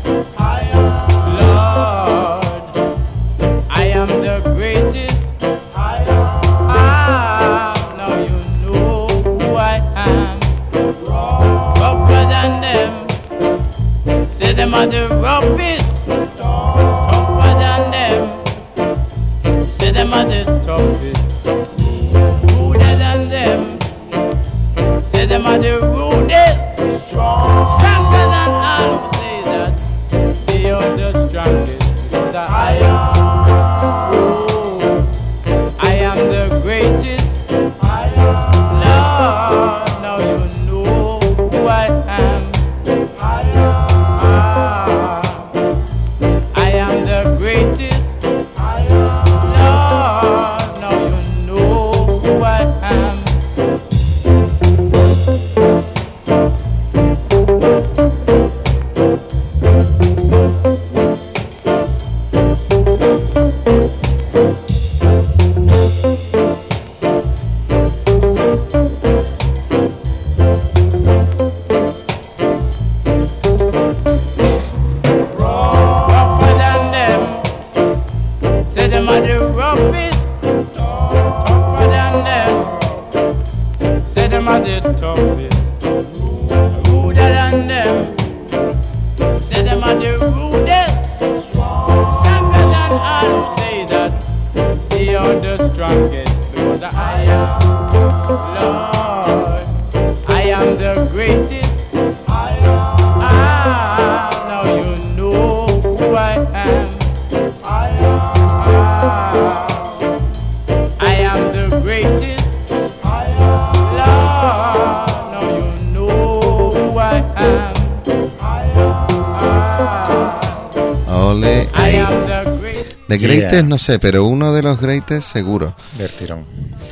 Them are the roughest, tougher than them. Say them are the toughest, ruder than them. Say them are the rudest, stronger than all who say that they are the strongest. Because I am, oh, I am the greatest. Lord, now you know who I am. The Greatest, yeah. No sé, pero uno de los Greatest seguro. Del tirón.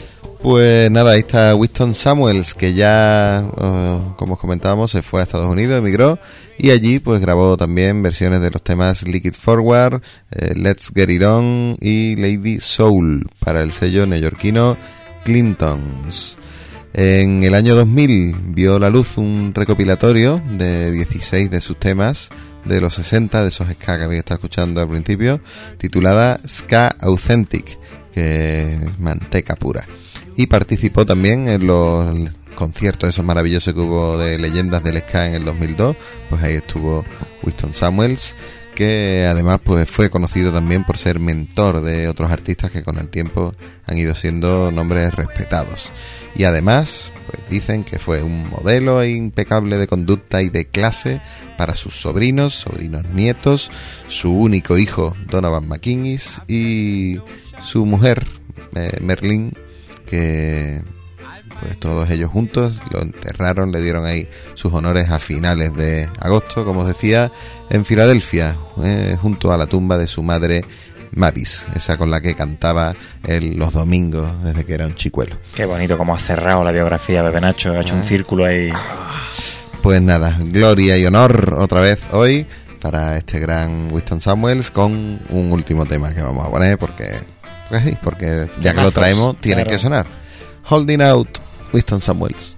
Pues nada, ahí está Winston Samuels, que ya, uh, como os comentábamos, se fue a Estados Unidos, emigró, y allí pues grabó también versiones de los temas Lick It Forward, eh, Let's Get It On y Lady Soul para el sello neoyorquino Clintons. En el año dos mil vio la luz un recopilatorio de dieciséis de sus temas de los sesenta, de esos ska que habéis estado escuchando al principio, titulada Ska Authentic, que es manteca pura. Y participó también en los conciertos esos maravillosos que hubo de leyendas del ska en el dos mil dos, pues ahí estuvo Winston Samuels, que además pues fue conocido también por ser mentor de otros artistas que con el tiempo han ido siendo nombres respetados. Y además pues dicen que fue un modelo impecable de conducta y de clase para sus sobrinos, sobrinos nietos, su único hijo Donovan McInnes y su mujer eh, Merlin, que pues todos ellos juntos lo enterraron, le dieron ahí sus honores a finales de agosto, como os decía, en Filadelfia, eh, junto a la tumba de su madre Mavis, esa con la que cantaba él los domingos desde que era un chicuelo. Qué bonito como ha cerrado la biografía Pepe Nacho, ha hecho un círculo ahí. Pues nada, gloria y honor otra vez hoy para este gran Winston Samuels, con un último tema que vamos a poner porque, porque sí, porque ya que lo traemos tiene que sonar. Holding Out, Winston Samuels.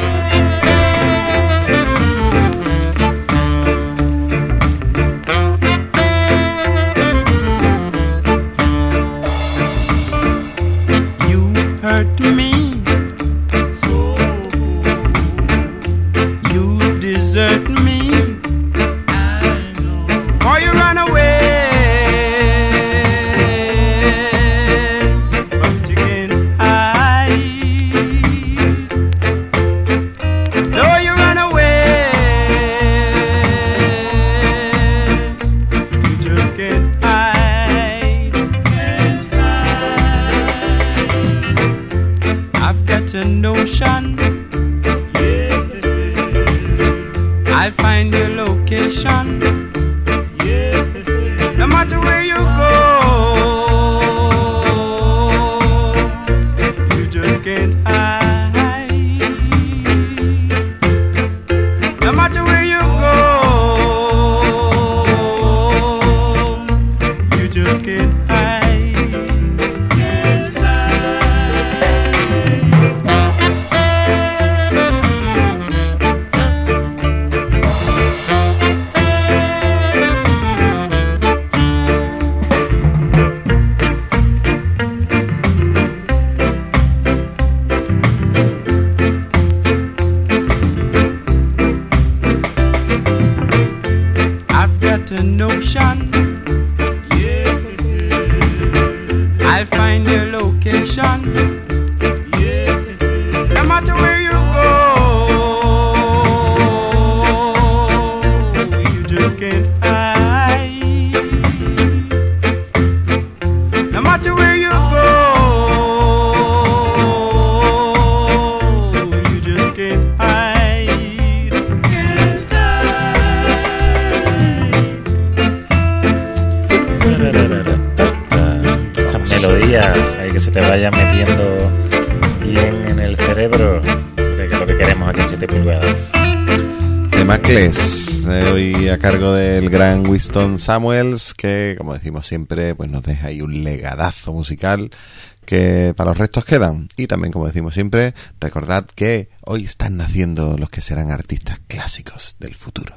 You hurt me, so you desert me. I know. Or you run away. Notion, yeah. I'll find your location, yeah. No matter where you go, you just can't hide. No matter where you go, you just can't hide. A notion, yeah. I'll find your location, yeah. No matter where you go, you just can't hide. No matter where you go, you just can't hide. Melodías ahí que se te vayan metiendo bien en el cerebro, que es lo que queremos aquí en siete pulgadas. De Macles, eh, hoy a cargo del gran Winston Samuels, que como decimos siempre pues nos deja ahí un legadazo musical que para los restos quedan. Y también, como decimos siempre, recordad que hoy están naciendo los que serán artistas clásicos del futuro.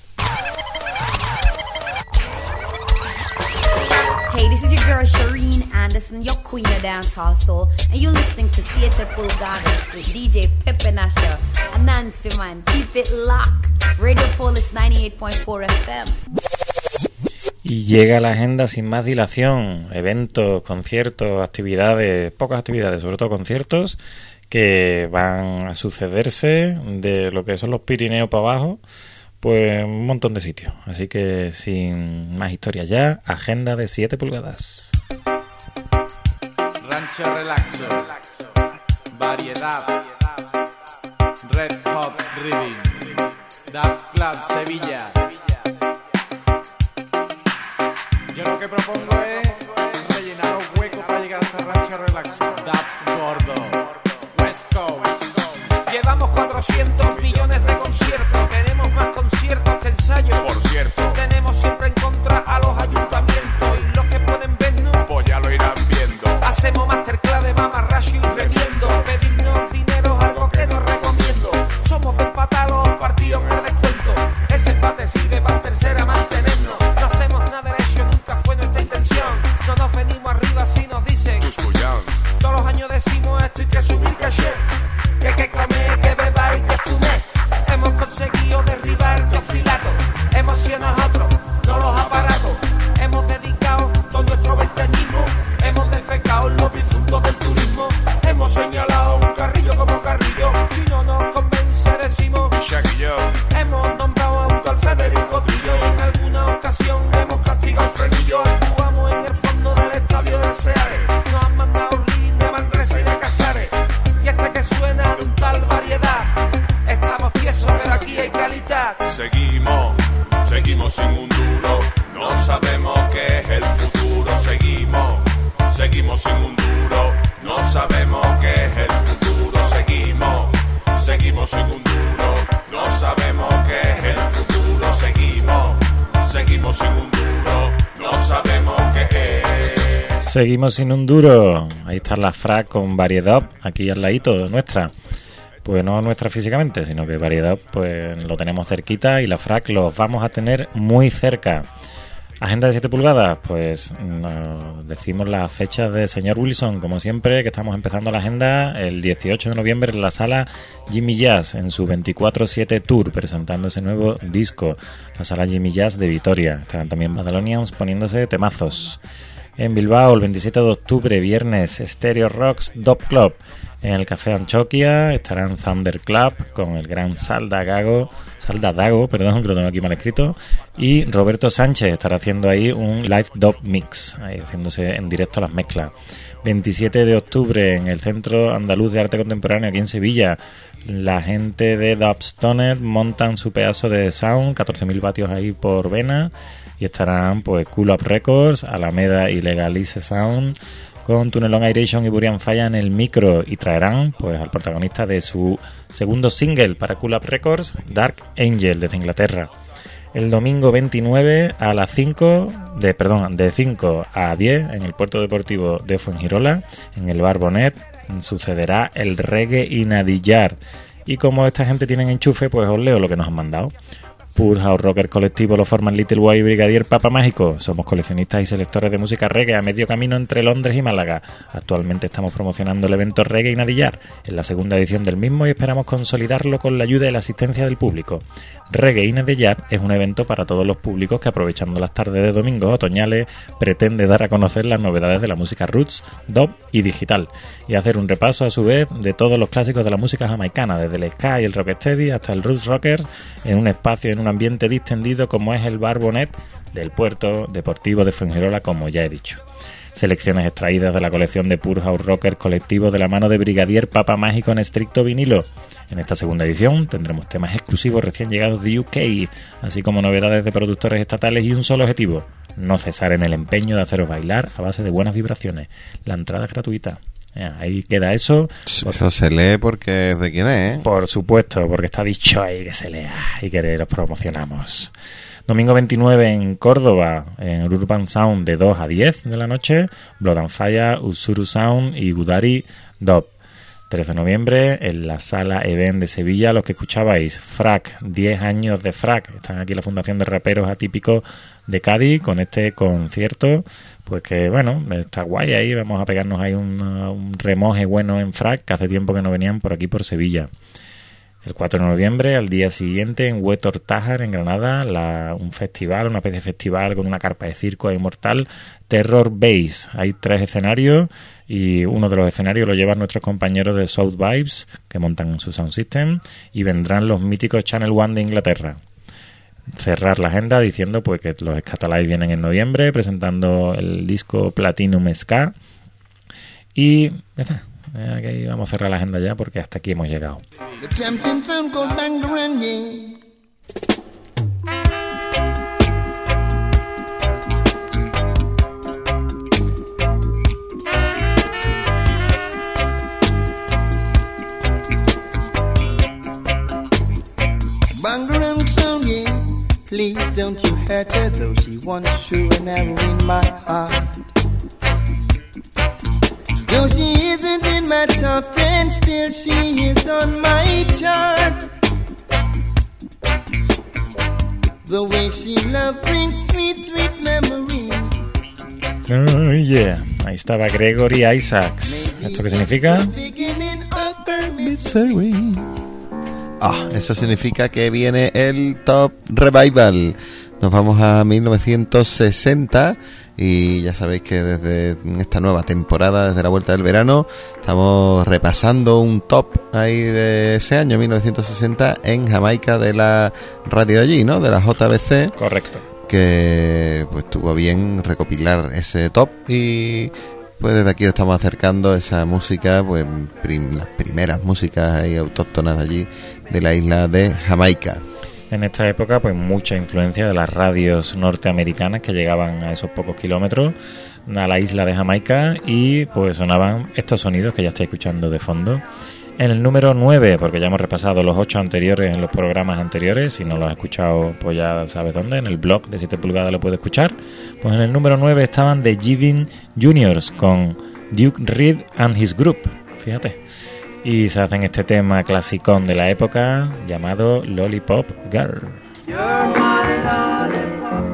Hey, this is your girl Shireen Anderson, your queen of dancehall soul, and you're listening to siete Pulgadas with D J Pepe Nasha and Nancy Man. Keep it locked. Radio Polis ninety-eight point four F M. Y llega la agenda sin más dilación, eventos, conciertos, actividades, pocas actividades, sobre todo conciertos, que van a sucederse de lo que son los Pirineos para abajo, pues un montón de sitios. Así que sin más historias ya, agenda de siete pulgadas. Rancho Relaxo, variedad, Red Hot Reading, Dub Club Sevilla. Yo lo que propongo es rellenar los huecos para llegar hasta Rancho Relaxo. Dub Gordo, West Coast. Llevamos cuatrocientos millones de conciertos, tenemos más conciertos que ensayos. Por cierto, tenemos siempre en contra a los ayuntamientos y los que pueden vernos, pues ya lo irán viendo. Hacemos masterclass de mamarracho y remiendo, pedirnos dinero es algo que no recomiendo. Somos de empatar los partidos por descuento, ese empate sirve para tercera mantenernos. No hacemos nada derecho, nunca fue nuestra intención. No nos venimos arriba si nos dicen todos los años decimos esto y que subir caché. Que hay que comer, que beba y que fume. Hemos conseguido derribar los filatos. Hemos sido nosotros, no los aparatos. seguimos sin un duro, no sabemos qué es el futuro, seguimos, seguimos sin un duro, no sabemos qué es el futuro, seguimos, seguimos sin un duro, no sabemos qué es el futuro, seguimos, seguimos sin un duro, no sabemos qué es. Seguimos sin un duro. Ahí está la Frac con Variedad, aquí al ladito nuestra. Pues no nuestra físicamente, sino que Variedad pues lo tenemos cerquita y la Frac los vamos a tener muy cerca. Agenda de siete pulgadas, pues nos decimos las fechas de señor Wilson, como siempre, que estamos empezando la agenda el dieciocho de noviembre en la sala Jimmy Jazz, en su veinticuatro siete Tour, presentando ese nuevo disco, la sala Jimmy Jazz de Vitoria. Estarán también Badalonians poniéndose temazos. En Bilbao, el veintisiete de octubre, viernes, Stereo Rocks Dub Club. En el Café Anchoquia estarán Thunder Club con el gran Salda Gago, Salda Dago, perdón, que lo tengo aquí mal escrito, y Roberto Sánchez estará haciendo ahí un live dub mix, ahí haciéndose en directo las mezclas. veintisiete de octubre en el Centro Andaluz de Arte Contemporáneo aquí en Sevilla, la gente de Dubstoner montan su pedazo de sound, catorce mil vatios ahí por vena, y estarán pues Cool Up Records, Alameda y Legalize Sound, con Tunelon Aeration y Burian Falla en el micro, y traerán pues al protagonista de su segundo single para Cool Up Records, Dark Angel, desde Inglaterra. El domingo veintinueve a las cinco, de perdón, de cinco a diez en el Puerto Deportivo de Fuengirola, en el Bar Bonet, sucederá el Reggae Inadillar. Y como esta gente tienen enchufe, pues os leo lo que nos han mandado. Pure House Rocker Colectivo lo forman Little White y Brigadier Papa Mágico. Somos coleccionistas y selectores de música reggae a medio camino entre Londres y Málaga. Actualmente estamos promocionando el evento Reggae Inadillar, en la segunda edición del mismo, y esperamos consolidarlo con la ayuda y la asistencia del público. Reggae Inadillar es un evento para todos los públicos que, aprovechando las tardes de domingos otoñales, pretende dar a conocer las novedades de la música roots, dub y digital, y hacer un repaso a su vez de todos los clásicos de la música jamaicana, desde el ska y el rocksteady hasta el roots rockers, en un espacio, en un ambiente distendido como es el Bar Bonet del Puerto Deportivo de Fuengirola, como ya he dicho. Selecciones extraídas de la colección de Pure House Rocker Colectivo de la mano de Brigadier Papa Mágico en estricto vinilo. En esta segunda edición tendremos temas exclusivos recién llegados de U K, así como novedades de productores estatales y un solo objetivo: no cesar en el empeño de haceros bailar a base de buenas vibraciones. La entrada es gratuita. Ahí queda eso. Eso se lee porque es de quién es, ¿eh? Por supuesto, porque está dicho ahí que se lea y que los promocionamos. Domingo veintinueve en Córdoba, en Urban Sound de dos a diez de la noche, Blood and Fire, Usuru Sound y Gudari Dub. tres de noviembre en la Sala Event de Sevilla, los que escuchabais, Frac, diez años de Frac. Están aquí la Fundación de Raperos Atípicos de Cádiz con este concierto, pues que bueno, está guay ahí, vamos a pegarnos ahí un, un remoje bueno en Frac, que hace tiempo que no venían por aquí por Sevilla. El cuatro de noviembre, al día siguiente, en Huetor Tájar, en Granada, la, un festival, una especie de festival con una carpa de circo inmortal, Terror Base. Hay tres escenarios y uno de los escenarios lo llevan nuestros compañeros de South Vibes, que montan su sound system, y vendrán los míticos Channel One de Inglaterra. Cerrar la agenda diciendo pues que los Scatalites vienen en noviembre presentando el disco Platinum Ska, y ya está. Aquí vamos a cerrar la agenda ya porque hasta aquí hemos llegado. Bangering sound, yeah. Please don't you hurt her, though she once true and ever in my heart. Though she isn't in my top ten, still she is on my chart. The way she loves brings sweet, sweet memories. Oh yeah, ahí estaba Gregory Isaacs. ¿Esto qué significa? Ah, eso significa que viene el Top Revival. Nos vamos a mil novecientos sesenta y ya sabéis que desde esta nueva temporada, desde la vuelta del verano, estamos repasando un top ahí de ese año, mil novecientos sesenta, en Jamaica, de la radio allí, ¿no? De la J B C. Correcto. Que pues tuvo bien recopilar ese top, y pues desde aquí estamos acercando esa música, pues prim- las primeras músicas ahí autóctonas de allí, de la isla de Jamaica. en esta época pues mucha influencia de las radios norteamericanas que llegaban a esos pocos kilómetros a la isla de Jamaica y pues sonaban estos sonidos que ya estáis escuchando de fondo. En el número nueve, porque ya hemos repasado los ocho anteriores en los programas anteriores, si no lo has escuchado pues ya sabes dónde, en el blog de siete pulgadas lo puedes escuchar. Pues en el número nueve estaban The Giving Juniors con Duke Reed and His Group, fíjate. Y se hacen este tema clasicón de la época llamado Lollipop Girl. You're my lollipop.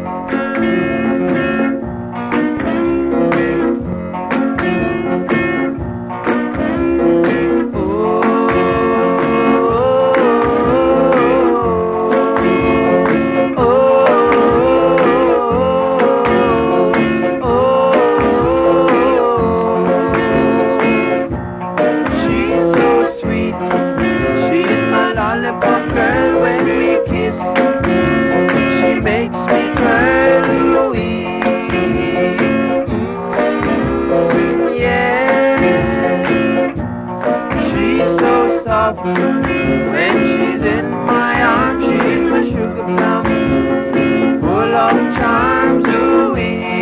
When she's in my arms, she's my sugar plum, full of charms, ooh-wee.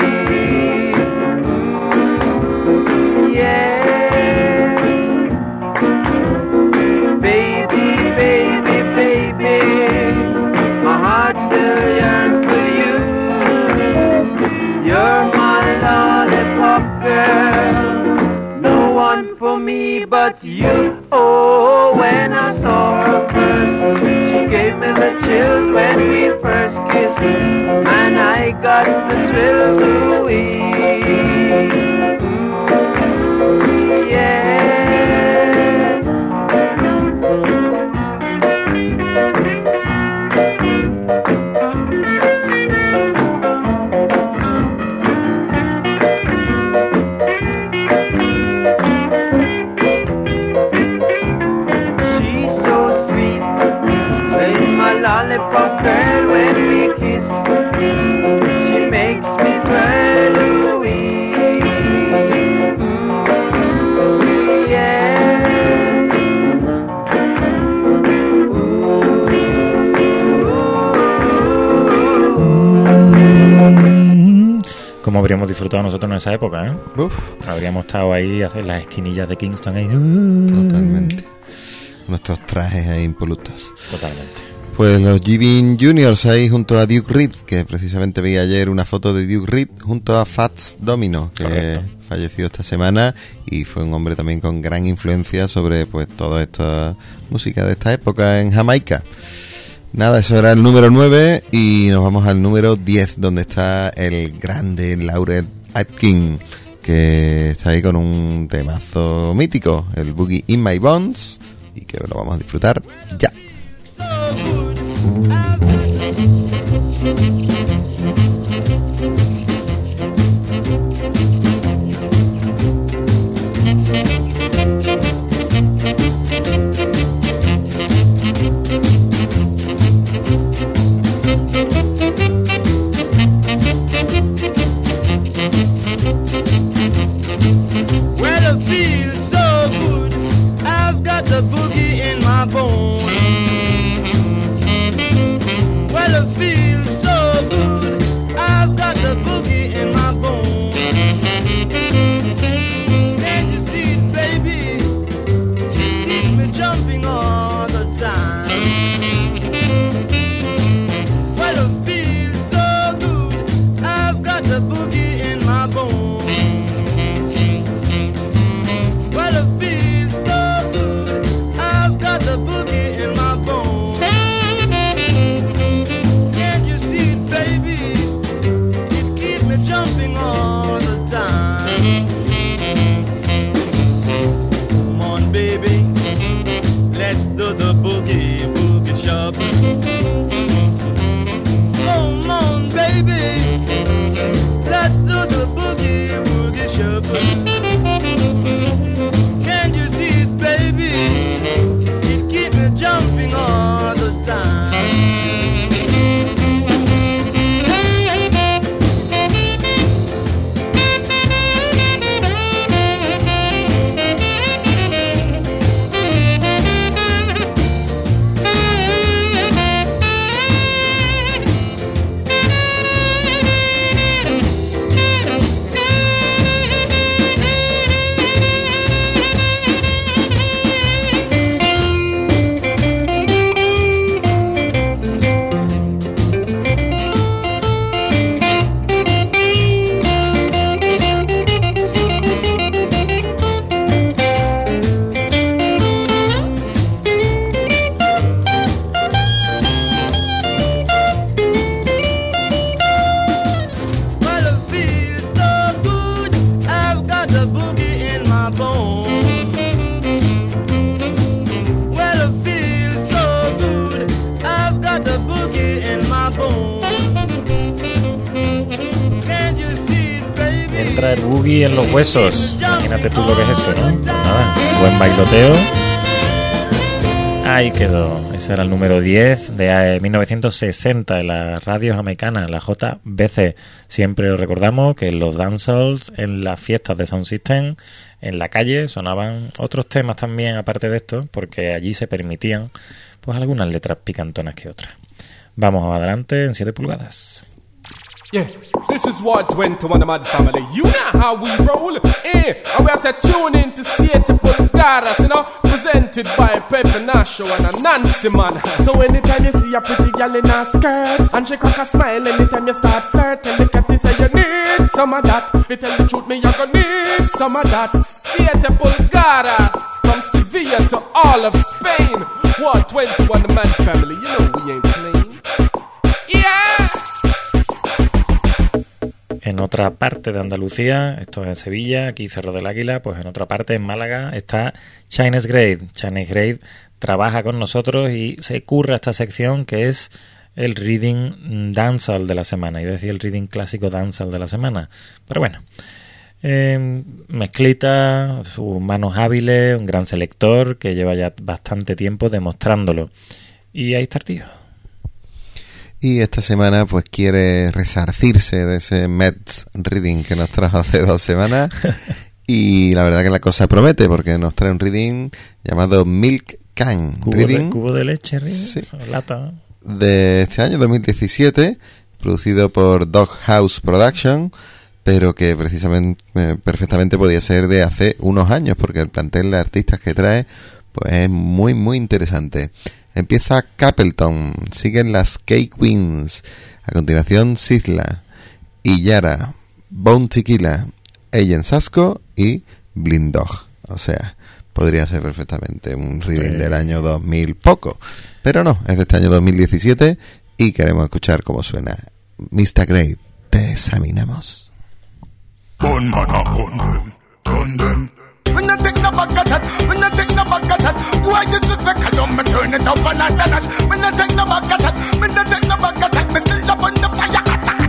Yeah, baby, baby, baby, my heart still yearns for you. You're my lollipop girl, no one for me but you. Oh, when I saw her first, she gave me the chills when we first kissed, and I got the thrills, ooh-wee. Mm, yeah. Lollipop girl, when we kiss, she makes me twirl, ooh-wee. Mm, yeah. Ooh. Como habríamos disfrutado nosotros en esa época, ¿eh? Uf. Habríamos estado ahí a hacer las esquinillas de Kingston ahí. Totalmente. Nuestros trajes ahí impolutos. Totalmente. Pues los Giving Juniors ahí junto a Duke Reed, que precisamente vi ayer una foto de Duke Reed junto a Fats Domino, que Correcto. falleció esta semana y fue un hombre también con gran influencia sobre pues toda esta música de esta época en Jamaica. Nada, eso era el número nueve y nos vamos al número diez, donde está el grande Laurel Aitken, que está ahí con un temazo mítico, el Boogie in My Bones, y que lo vamos a disfrutar ya. Well, it feels so good. I've got the boogie in my bones. Well, it feels so traer boogie en los huesos. Imagínate tú lo que es eso, ¿no? Pues nada, buen bailoteo. Ahí quedó. Ese era el número diez de mil novecientos sesenta en la radio jamaicana, la J B C. Siempre os recordamos que en los dancehalls, en las fiestas de Sound System, en la calle sonaban otros temas también aparte de esto, porque allí se permitían pues algunas letras picantonas que otras. Vamos adelante en siete pulgadas. Yeah, this is what went to one of my family. You know how we roll, eh? And we are set tune in to Siete Pulgadas, you know, presented by Pepe Nacho and a Nancy man. So anytime you see a pretty girl in a skirt and she crack a smile, anytime you start flirting, look at this and you need some of that. If you tell the truth, me, you're gonna need some of that. Siete Pulgadas, from Sevilla to all of Spain. What went to one of my family? You know we ain't playing. Yeah! En otra parte de Andalucía, esto es en Sevilla, aquí Cerro del Águila, pues en otra parte, en Málaga, está Chinese Grade. Chinese Grade trabaja con nosotros y se curra esta sección que es el Reading Dancehall de la semana. Iba a decir el Reading Clásico Dancehall de la semana, pero bueno. Eh, mezclita, sus manos hábiles, un gran selector que lleva ya bastante tiempo demostrándolo. Y ahí está el tío. Y esta semana pues quiere resarcirse de ese Mets Reading que nos trajo hace dos semanas. Y la verdad que la cosa promete porque nos trae un reading llamado Milk Can. Cubo, reading, de, cubo de leche, reading, sí, lata. De este año dos mil diecisiete, producido por Doghouse Production, pero que precisamente eh, perfectamente podía ser de hace unos años porque el plantel de artistas que trae pues es muy muy interesante. Empieza Capleton, siguen las K-Queens, a continuación Sizzla, Iyara, Bone Tequila, Agent Sasco y Blind Dog. O sea, podría ser perfectamente un reading del año dos mil poco, pero no, es de este año dos mil diecisiete y queremos escuchar cómo suena. mister Great, te examinamos. Bun man a bun them, bun them. When I take no back at that, when I take no back at that, why disrespect? I don't me turn it up and I dance. When I take no back at that, when I take no back at that, me still up on the fire.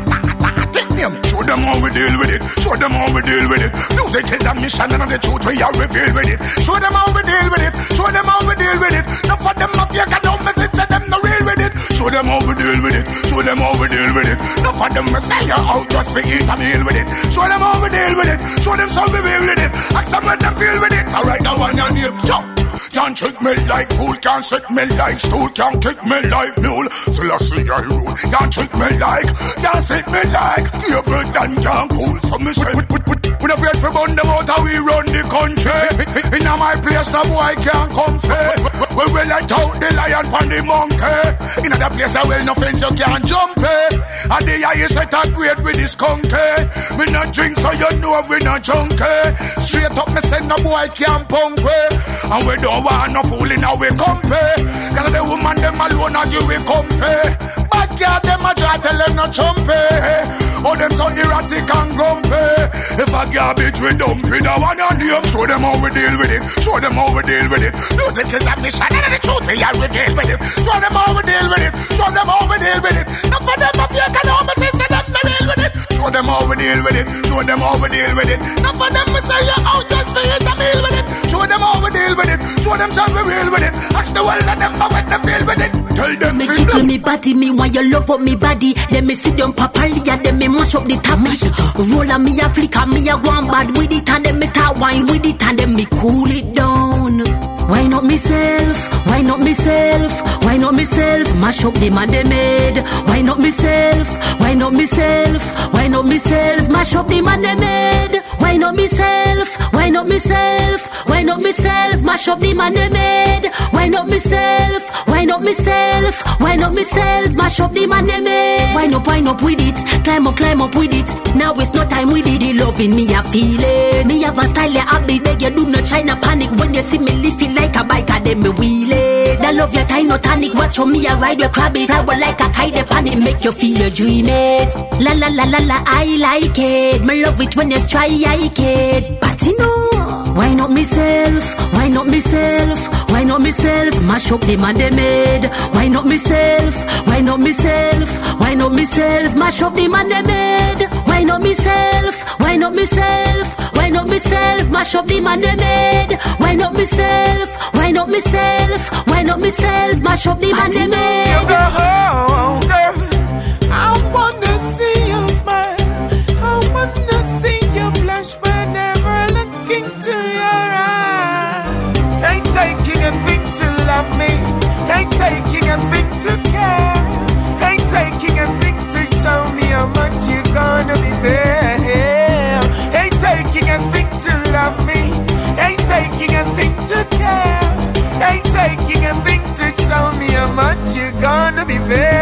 Take them, show them how we deal with it. Show them how we deal with it. Music is a mission and the truth we are revealed with it. Show them how we deal with it. Show them how we deal with it. Enough of them up here can don't miss it. Say them no real with it. Show them how we deal with it. Show them how we deal with it. Enough of them we sell you out just for eat a meal with it. Show them how we deal with it. Show them how we deal with it. Ask them what them feel with it. Alright, now one your name. Jump. Can't trick me like fool, can't set me like stool, can't kick me like mule. Still I see I rule. Can't trick me like, can't set me like Gabriel and can't cool. So me say, we not afraid for burn them out how we run the country. In my place, no boy can't come fair. We will let out the lion and the monkey. In other place, I will no fence you can't jump it. And the highest set a grade with this conky. We not drink so you know we not junkie. Straight up me say no boy can't punk way. And we don't want no fool in our company. Cause the woman them alone a give we comfy. Bad girl them a try tell them not chumpy. Oh them so erratic and grumpy. If a garbage we dump it, I want your name. Show them how we deal with it. Show them how we deal with it. Music is a mission and the truth we are revealed with it. Show them how we deal with it. Show them how we deal with it. Not for them a fake and all me say say them no real with it. Show them how we deal with it. Show them how we deal with it. Not for them me say you out just for eat a meal with it. Show them how we deal with it. Show them how we real with it. Ask the world and them how we feel with it. Tell them me tickle me body, me why you love up me body. Let me sit down properly and then me mash up the top. Roll on me a flick and me a go on bad with it and then me start wine with it and then me cool it down. Why not myself? Why not myself? Why not myself? Mash up the man they made. Why not myself? Why not myself? Why not myself? Mash up the man they made. Why not myself? Why not myself? Why not myself? Mash up the man they made. Why not myself? Why not myself? Why not myself? Mash up the man they made. Why not wine up with it? Climb up, climb up with it. Now it's no time with it. The loving me I feel it. Me have a style ya I be beg you do not try to panic when you see me leafy like a bike and then me wheel it. I love your time no tonic. Watch on me I ride your crab it. Fly like a kite upon it. Make you feel you dream it. La la la la la I like it. Me love it when you try I it. But you know, why not myself? Why not myself? Why not myself? Mash up the man they made. Why not myself? Why not myself? Why not myself? Mash up the man they made. Why Wind up myself, wind up myself, wind up myself, mash up the man them head. Wind up myself, wind up myself, wind up myself, mash up the man them head. You go home, girl. I wanna see you smile. I wanna see you blush whenever looking to your eyes. Ain't taking a thing to love me. Ain't taking a thing to care. Ain't taking a thing to show me how much you gonna be there. Ain't taking a thing to love me. Ain't taking a thing to care. Ain't taking a thing to show me how much you gonna be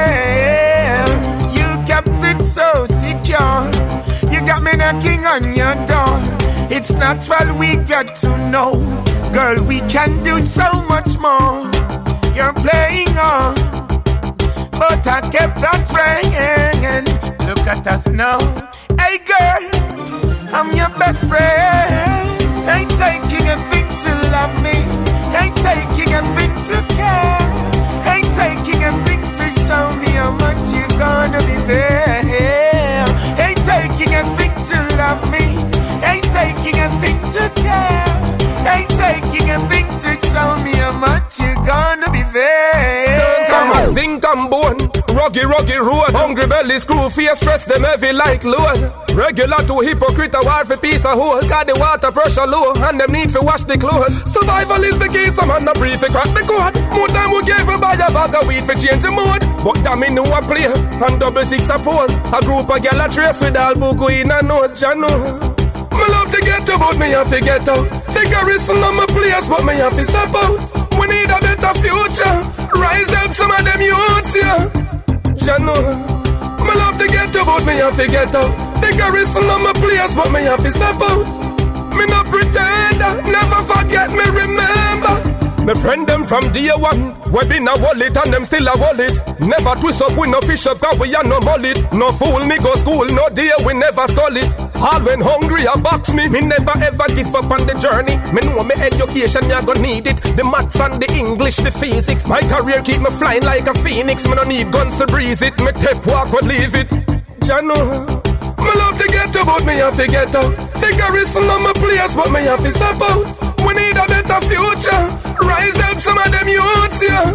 there. You kept it so secure. You got me knocking on your door. It's natural we got to know. Girl, we can do so much more. You're playing on, but I kept on praying. Look at us now. Hey girl, I'm your best friend. Ain't taking a thing to love me. Ain't taking a thing to care. Ain't taking a thing to show me how much you gonna be there. Ain't taking a thing to love me. Ain't taking a thing to care. Ain't taking a thing to show me how much you gonna be there. Come on, zinc and bone, ruggy, ruggy road. Hungry belly, screw face, stress them heavy like load. Regular to hypocrite, a war for piece of hole. Got the water pressure low, and them need to wash the clothes. Survival is the key, some man a brief, crack the code. More time we gave a buy a bag of weed for change the mode. But damn me know a play, and double six a pole. A group of gal a trace with all buku in a nose, Jano. Me love to get out, but me have to get out. The garrison on my place, but me have to step out. We need a better future. Rise up some of them youths, yeah. Jano. Me love to get out, but me have to get out. The garrison on my place, but me have to step out. Me no pretend, never forget me, remember. My friend them from day one, we been a wallet and them still a wallet. Never twist up, we no fish up, cause we a no mullet. No fool me go school, no day we never stole it. All when hungry a box me, me never ever give up on the journey. Me know me education, me a go need it. The maths and the English, the physics. My career keep me flying like a phoenix. Me no need guns to breeze it, me take walk or leave it. Jano, me love to get out, but me have to get out. The garrison on my place, but me have to step out. We need a better future. Rise up some of them youths, yeah.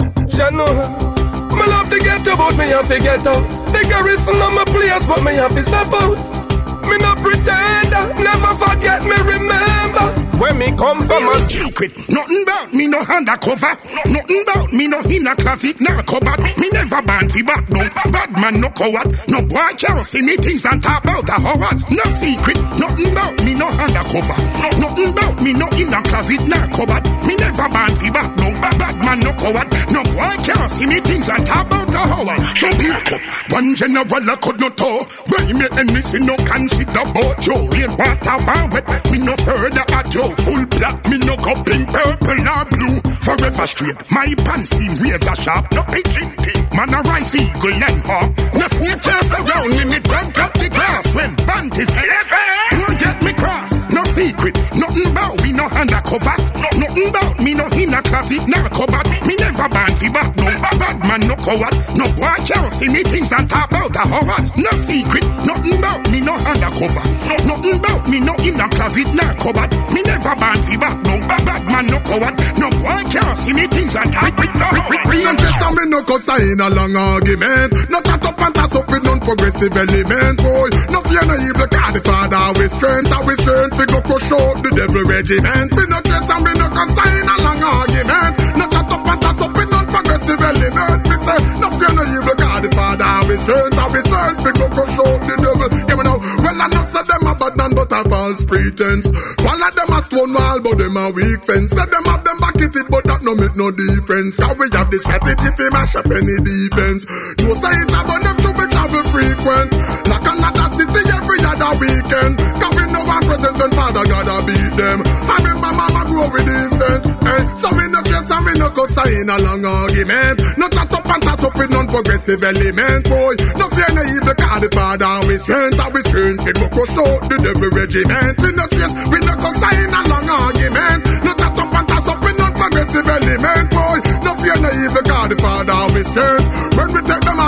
Jano, me love to get out, but me have to get out. The garrison on my place, but me have to step out. Me no pretend, never forget me, remember. Where me come from a secret. Nothing about me no undercover. Nothing about me no in a closet, no cupboard. Me never band fi back down. Bad man no coward. No boy can't see me things and talk about a hours. No secret. Nothing about me no undercover. Nothing about me no in a closet, no cupboard. Me never band fi back down. Bad man no coward. No boy can't see me things and talk about a hours. So break up. One general I could not talk. Bury me anything no consider about you. Rain water warm wet. Me no further at you. Full black, me no go pink, purple or blue. Forever straight, my pants seem razor sharp. No pitching teeth, man a rise eagle and hawk. No snake chase around me, me don't cut the grass. When band is don't get me cross. No secret, nothing about me no undercover. Nothing about me no in a closet, no cupboard. Me never band fi back, no bad man no coward. No boy can't see me things and talk about a hours. No secret, nothing about me no undercover. Nothing about me no in a closet, no cupboard. Me never band fi back, no bad man no coward. No boy can't see me things and talk about a hours. Bring and test and me no cause I in a long argument. No chat up and toss up with non-progressive element, boy. No fear no evil, cause the father with strength. And with strength we go crush out the devil regiment. Me no test and me no cause I in a long argument. No chat up and toss up with non-progressive element. Me say, no fear no evil, cause the father with strength. And with strength we go crush out the devil. Give me now, well I know say them a bad man but a false pretense. One of them a stone wall but them a weak fence. Say them have them back it it but that no make no difference. Cause we have the strategy fi mash up any defense. No say it about them to be travel frequent. Like another city every other weekend. Cause we know one present and father gotta beat them. I mean my mama grow with decent. Eh? So we no trace and we no go sign a long argument. No chat up and toss up with non-progressive element, boy. No fear no evil cause the father with strength. And with strength we go crush out the devil regiment. We no trace, we no go sign a long argument. No chat up and toss up with non-progressive element, boy. No fear no evil cause the father with strength. When we take them out we no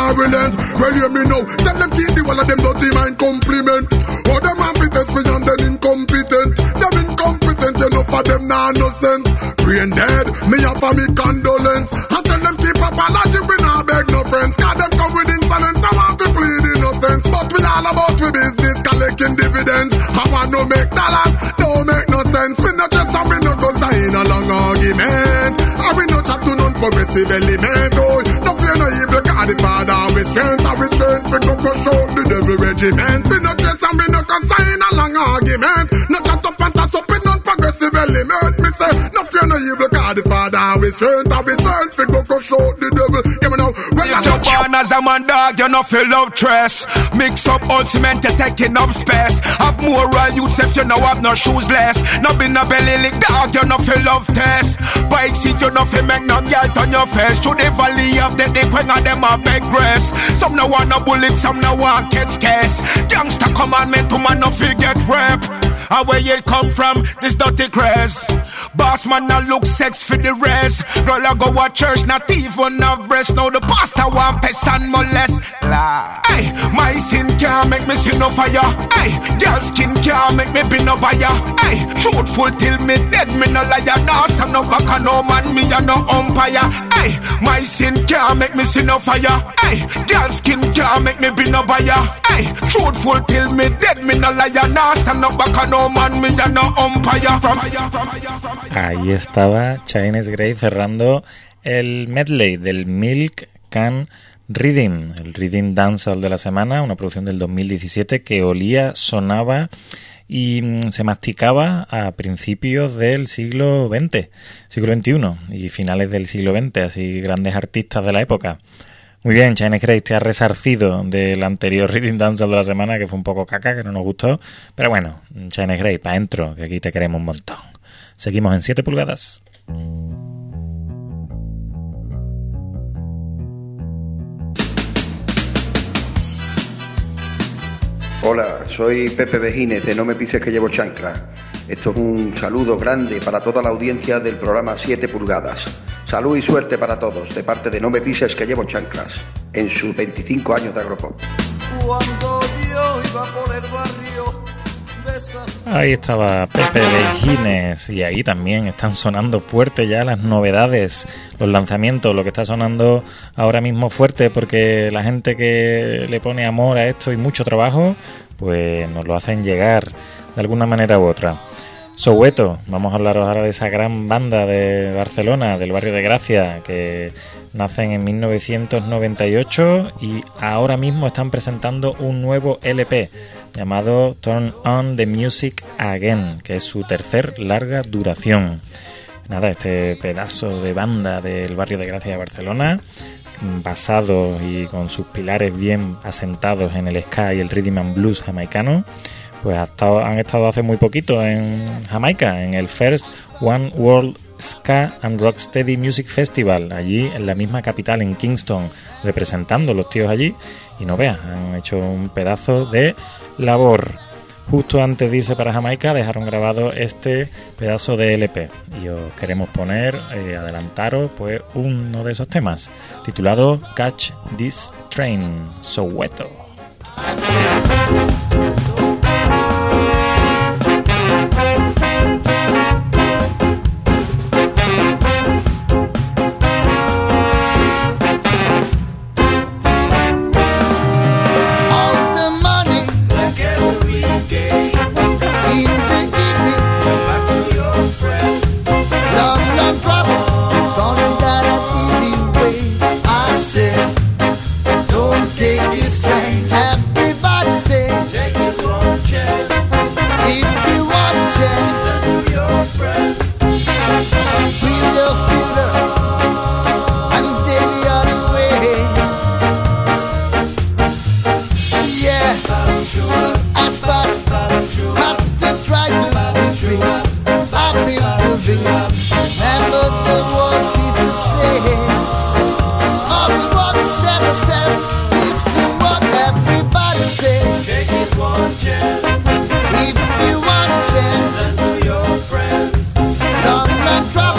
virulent. Well, hear me now. Tell them keep the wall of them dirty mind compliment. Oh, them have it test me and them incompetent. Them incompetent, enough for them nah no sense. Brain dead, me offer me condolence. I tell them keep apology, we nah beg no friends. Cause them come with insolence, I want to plead innocence. But we all about we business, collecting dividends. I want no make dollars, don't make no sense. We no just and we no go sign a long argument. And we no chat to non-progressive element. Oh, no fear no evil, cause the Father we strength, and we strength, we go go show the devil regiment. We no just and we no go sign a long argument. No chat up and toss up with non-progressive element. Me say, no fear no evil, cause the Father we strength, and we strength, we go go show the devil. Hear me now. Well, if you're born as a man dog, you no feel love stress. Mix up old cement, you're taking up space. Have moral youth if you no have no shoes less. No be no belly lick dog, you no feel love test. Bike seat, you no feel make no girl turn your face. Through the valley of the deep, when of them a beg grace. Some no want no bullet, some no want catch case. Gangsta commandment to man no feel get rap. And where you come from, this dirty craze. Boss man now look sex for the rest. Girl I go to church, not even have breast. Now the pastor want piss and molest. Hey, my sin can't make me see no fire. Hey, girl skin can't make me be no buyer. Hey, truthful till me dead, me no liar. Now stand no back and no man, me a no umpire. Hey, my sin can't make me see no fire. Hey, girl skin can't make me be no buyer. Hey, truthful till me dead, me no liar. Now stand no back and no man, me a no umpire. From Ahí estaba Chinese Grey cerrando el medley del Milk Can Rhythm, el Rhythm Dancehall de la semana, una producción del dos mil diecisiete que olía, sonaba y se masticaba a principios del siglo veinte, siglo veintiuno y finales del siglo veinte, así grandes artistas de la época. Muy bien, Chinese Grey te ha resarcido del anterior Rhythm Dancehall de la semana, que fue un poco caca, que no nos gustó, pero bueno, Chinese Grey, pa' dentro, que aquí te queremos un montón. Seguimos en siete pulgadas. Hola, soy Pepe Bejínez de No Me Pises que Llevo Chanclas. Esto es un saludo grande para toda la audiencia del programa siete pulgadas. Salud y suerte para todos, de parte de No Me Pises que Llevo Chanclas, en sus veinticinco años de agropop. Cuando yo iba por el barrio, ahí estaba Pepe Bejínez y ahí también están sonando fuerte ya las novedades, los lanzamientos, lo que está sonando ahora mismo fuerte, porque la gente que le pone amor a esto y mucho trabajo, pues nos lo hacen llegar de alguna manera u otra. Soweto, vamos a hablaros ahora de esa gran banda de Barcelona, del barrio de Gracia, que nacen en mil novecientos noventa y ocho y ahora mismo están presentando un nuevo L P llamado Turn On The Music Again, que es su tercer larga duración. Nada, este pedazo de banda del barrio de Gracia de Barcelona, basado y con sus pilares bien asentados en el ska y el rhythm and blues jamaicano, pues ha estado, han estado hace muy poquito en Jamaica, en el First One World Ska and Rocksteady Music Festival, allí en la misma capital, en Kingston, representando los tíos allí, y no veas, han hecho un pedazo de labor. Justo antes de irse para Jamaica dejaron grabado este pedazo de L P y os queremos poner, eh, adelantaros pues uno de esos temas titulado Catch This Train, Soweto.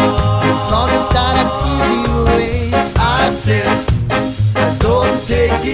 Take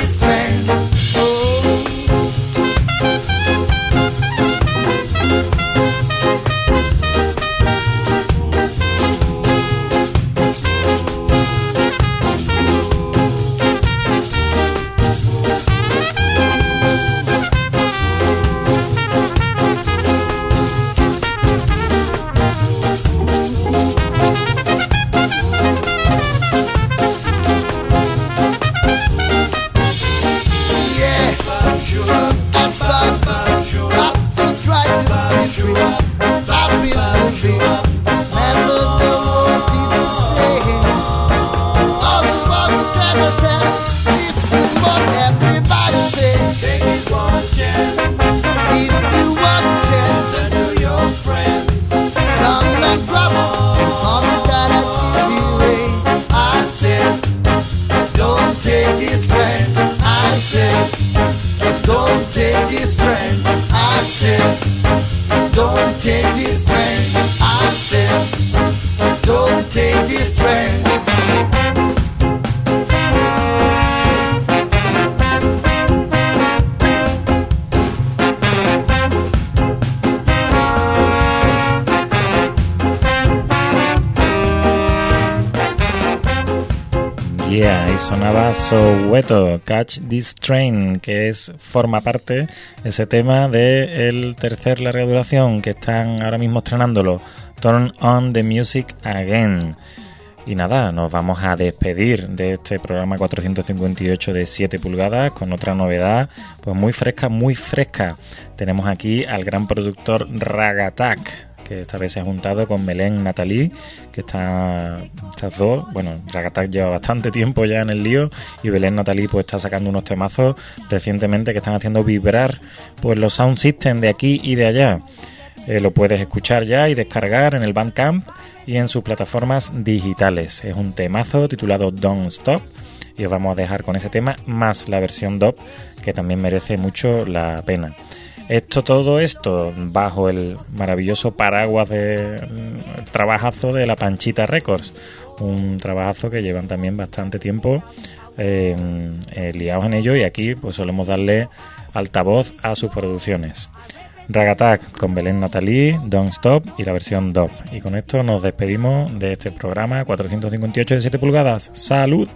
Yeah, ahí sonaba Soweto, Catch This Train, que es forma parte ese tema de el tercer larga duración que están ahora mismo estrenándolo, Turn on the Music Again. Y nada, nos vamos a despedir de este programa cuatrocientos cincuenta y ocho de siete pulgadas con otra novedad, pues muy fresca, muy fresca. Tenemos aquí al gran productor Ragatak, que esta vez se ha juntado con Belén Nathalie, que está, estas dos, bueno, Ragatak lleva bastante tiempo ya en el lío y Belén Nathalie pues está sacando unos temazos recientemente que están haciendo vibrar pues los sound system de aquí y de allá. Eh, lo puedes escuchar ya y descargar en el Bandcamp y en sus plataformas digitales. Es un temazo titulado Don't Stop y os vamos a dejar con ese tema más la versión dub, que también merece mucho la pena. Esto, todo esto bajo el maravilloso paraguas de mm, trabajazo de la Panchita Records, un trabajazo que llevan también bastante tiempo eh, eh, liados en ello, y aquí pues solemos darle altavoz a sus producciones. Ragatak con Belén Nathalie, Don't Stop y la versión dub. Y con esto nos despedimos de este programa cuatrocientos cincuenta y ocho de siete pulgadas. ¡Salud!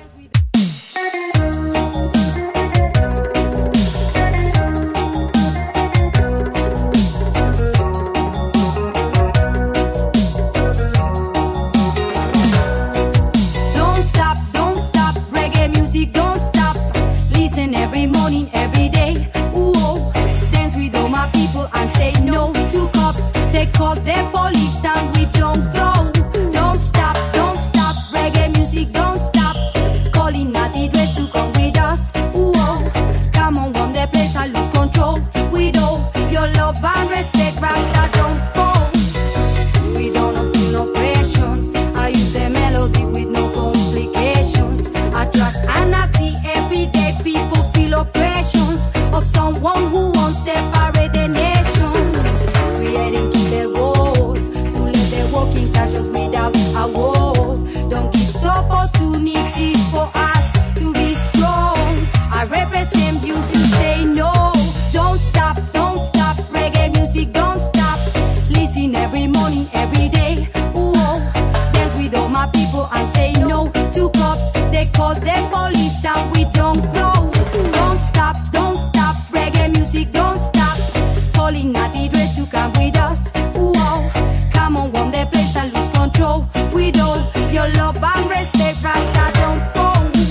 Call the police and we don't go. Don't stop, don't stop. Reggae music, don't stop. Calling naughty dress to come with us. Whoa, come on, run the place and lose control. We know your love and respect, Rasta don't fall. We don't feel no pressures. I use the melody with no complications. I trust and I see every day people feel oppressions of someone who won't separate the nations. Creating killer wars to let the working classes without a wars. Don't give opportunity for us to be strong. I represent you to say no. Don't stop, don't stop. Reggae music, don't stop. Listen every morning, every day. Whoa. Dance with all my people and say no to cops. They call the police and we don't go. Don't stop, don't stop. Reggae music, don't stop. Calling naughty dress to come with us. Whoa, come on, run the place and lose control. With all your love and respect, Rasta don't fall.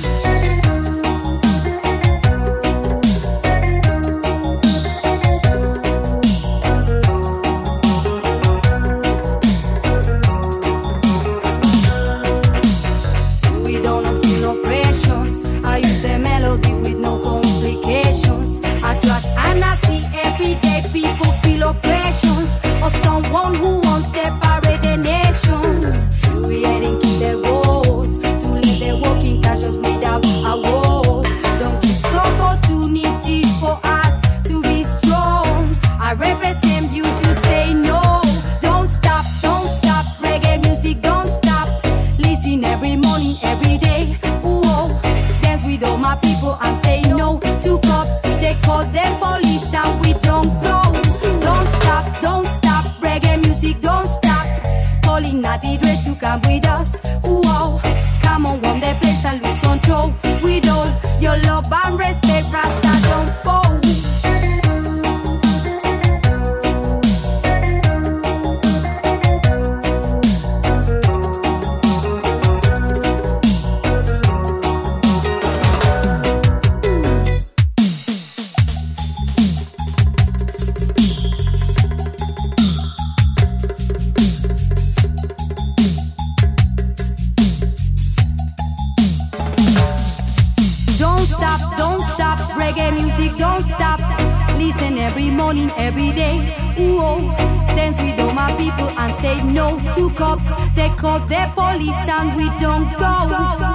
We don't feel no pressures. I use the melody with no complications. I trust and I see every day people feel oppressions of someone who won't separate the nations. Creating killer wars to let the working classes without a war. Don't give opportunity for us to be strong. I represent you to say no. Don't stop, don't stop. Reggae music, don't stop. Listen every morning, every day. Whoa, dance with all my people and say no to cops. They call the police and we don't go. Don't stop, don't stop. Reggae music, don't stop. Calling naughty dress to come with us. Whoa, come on, run the place and lose control. With all your love and respect, Rasta don't fall. Don't stop, don't stop. Reggae music, don't stop. Listen every morning, every day. Whoa, dance with all my people and say no to cops. They call the police and we don't go.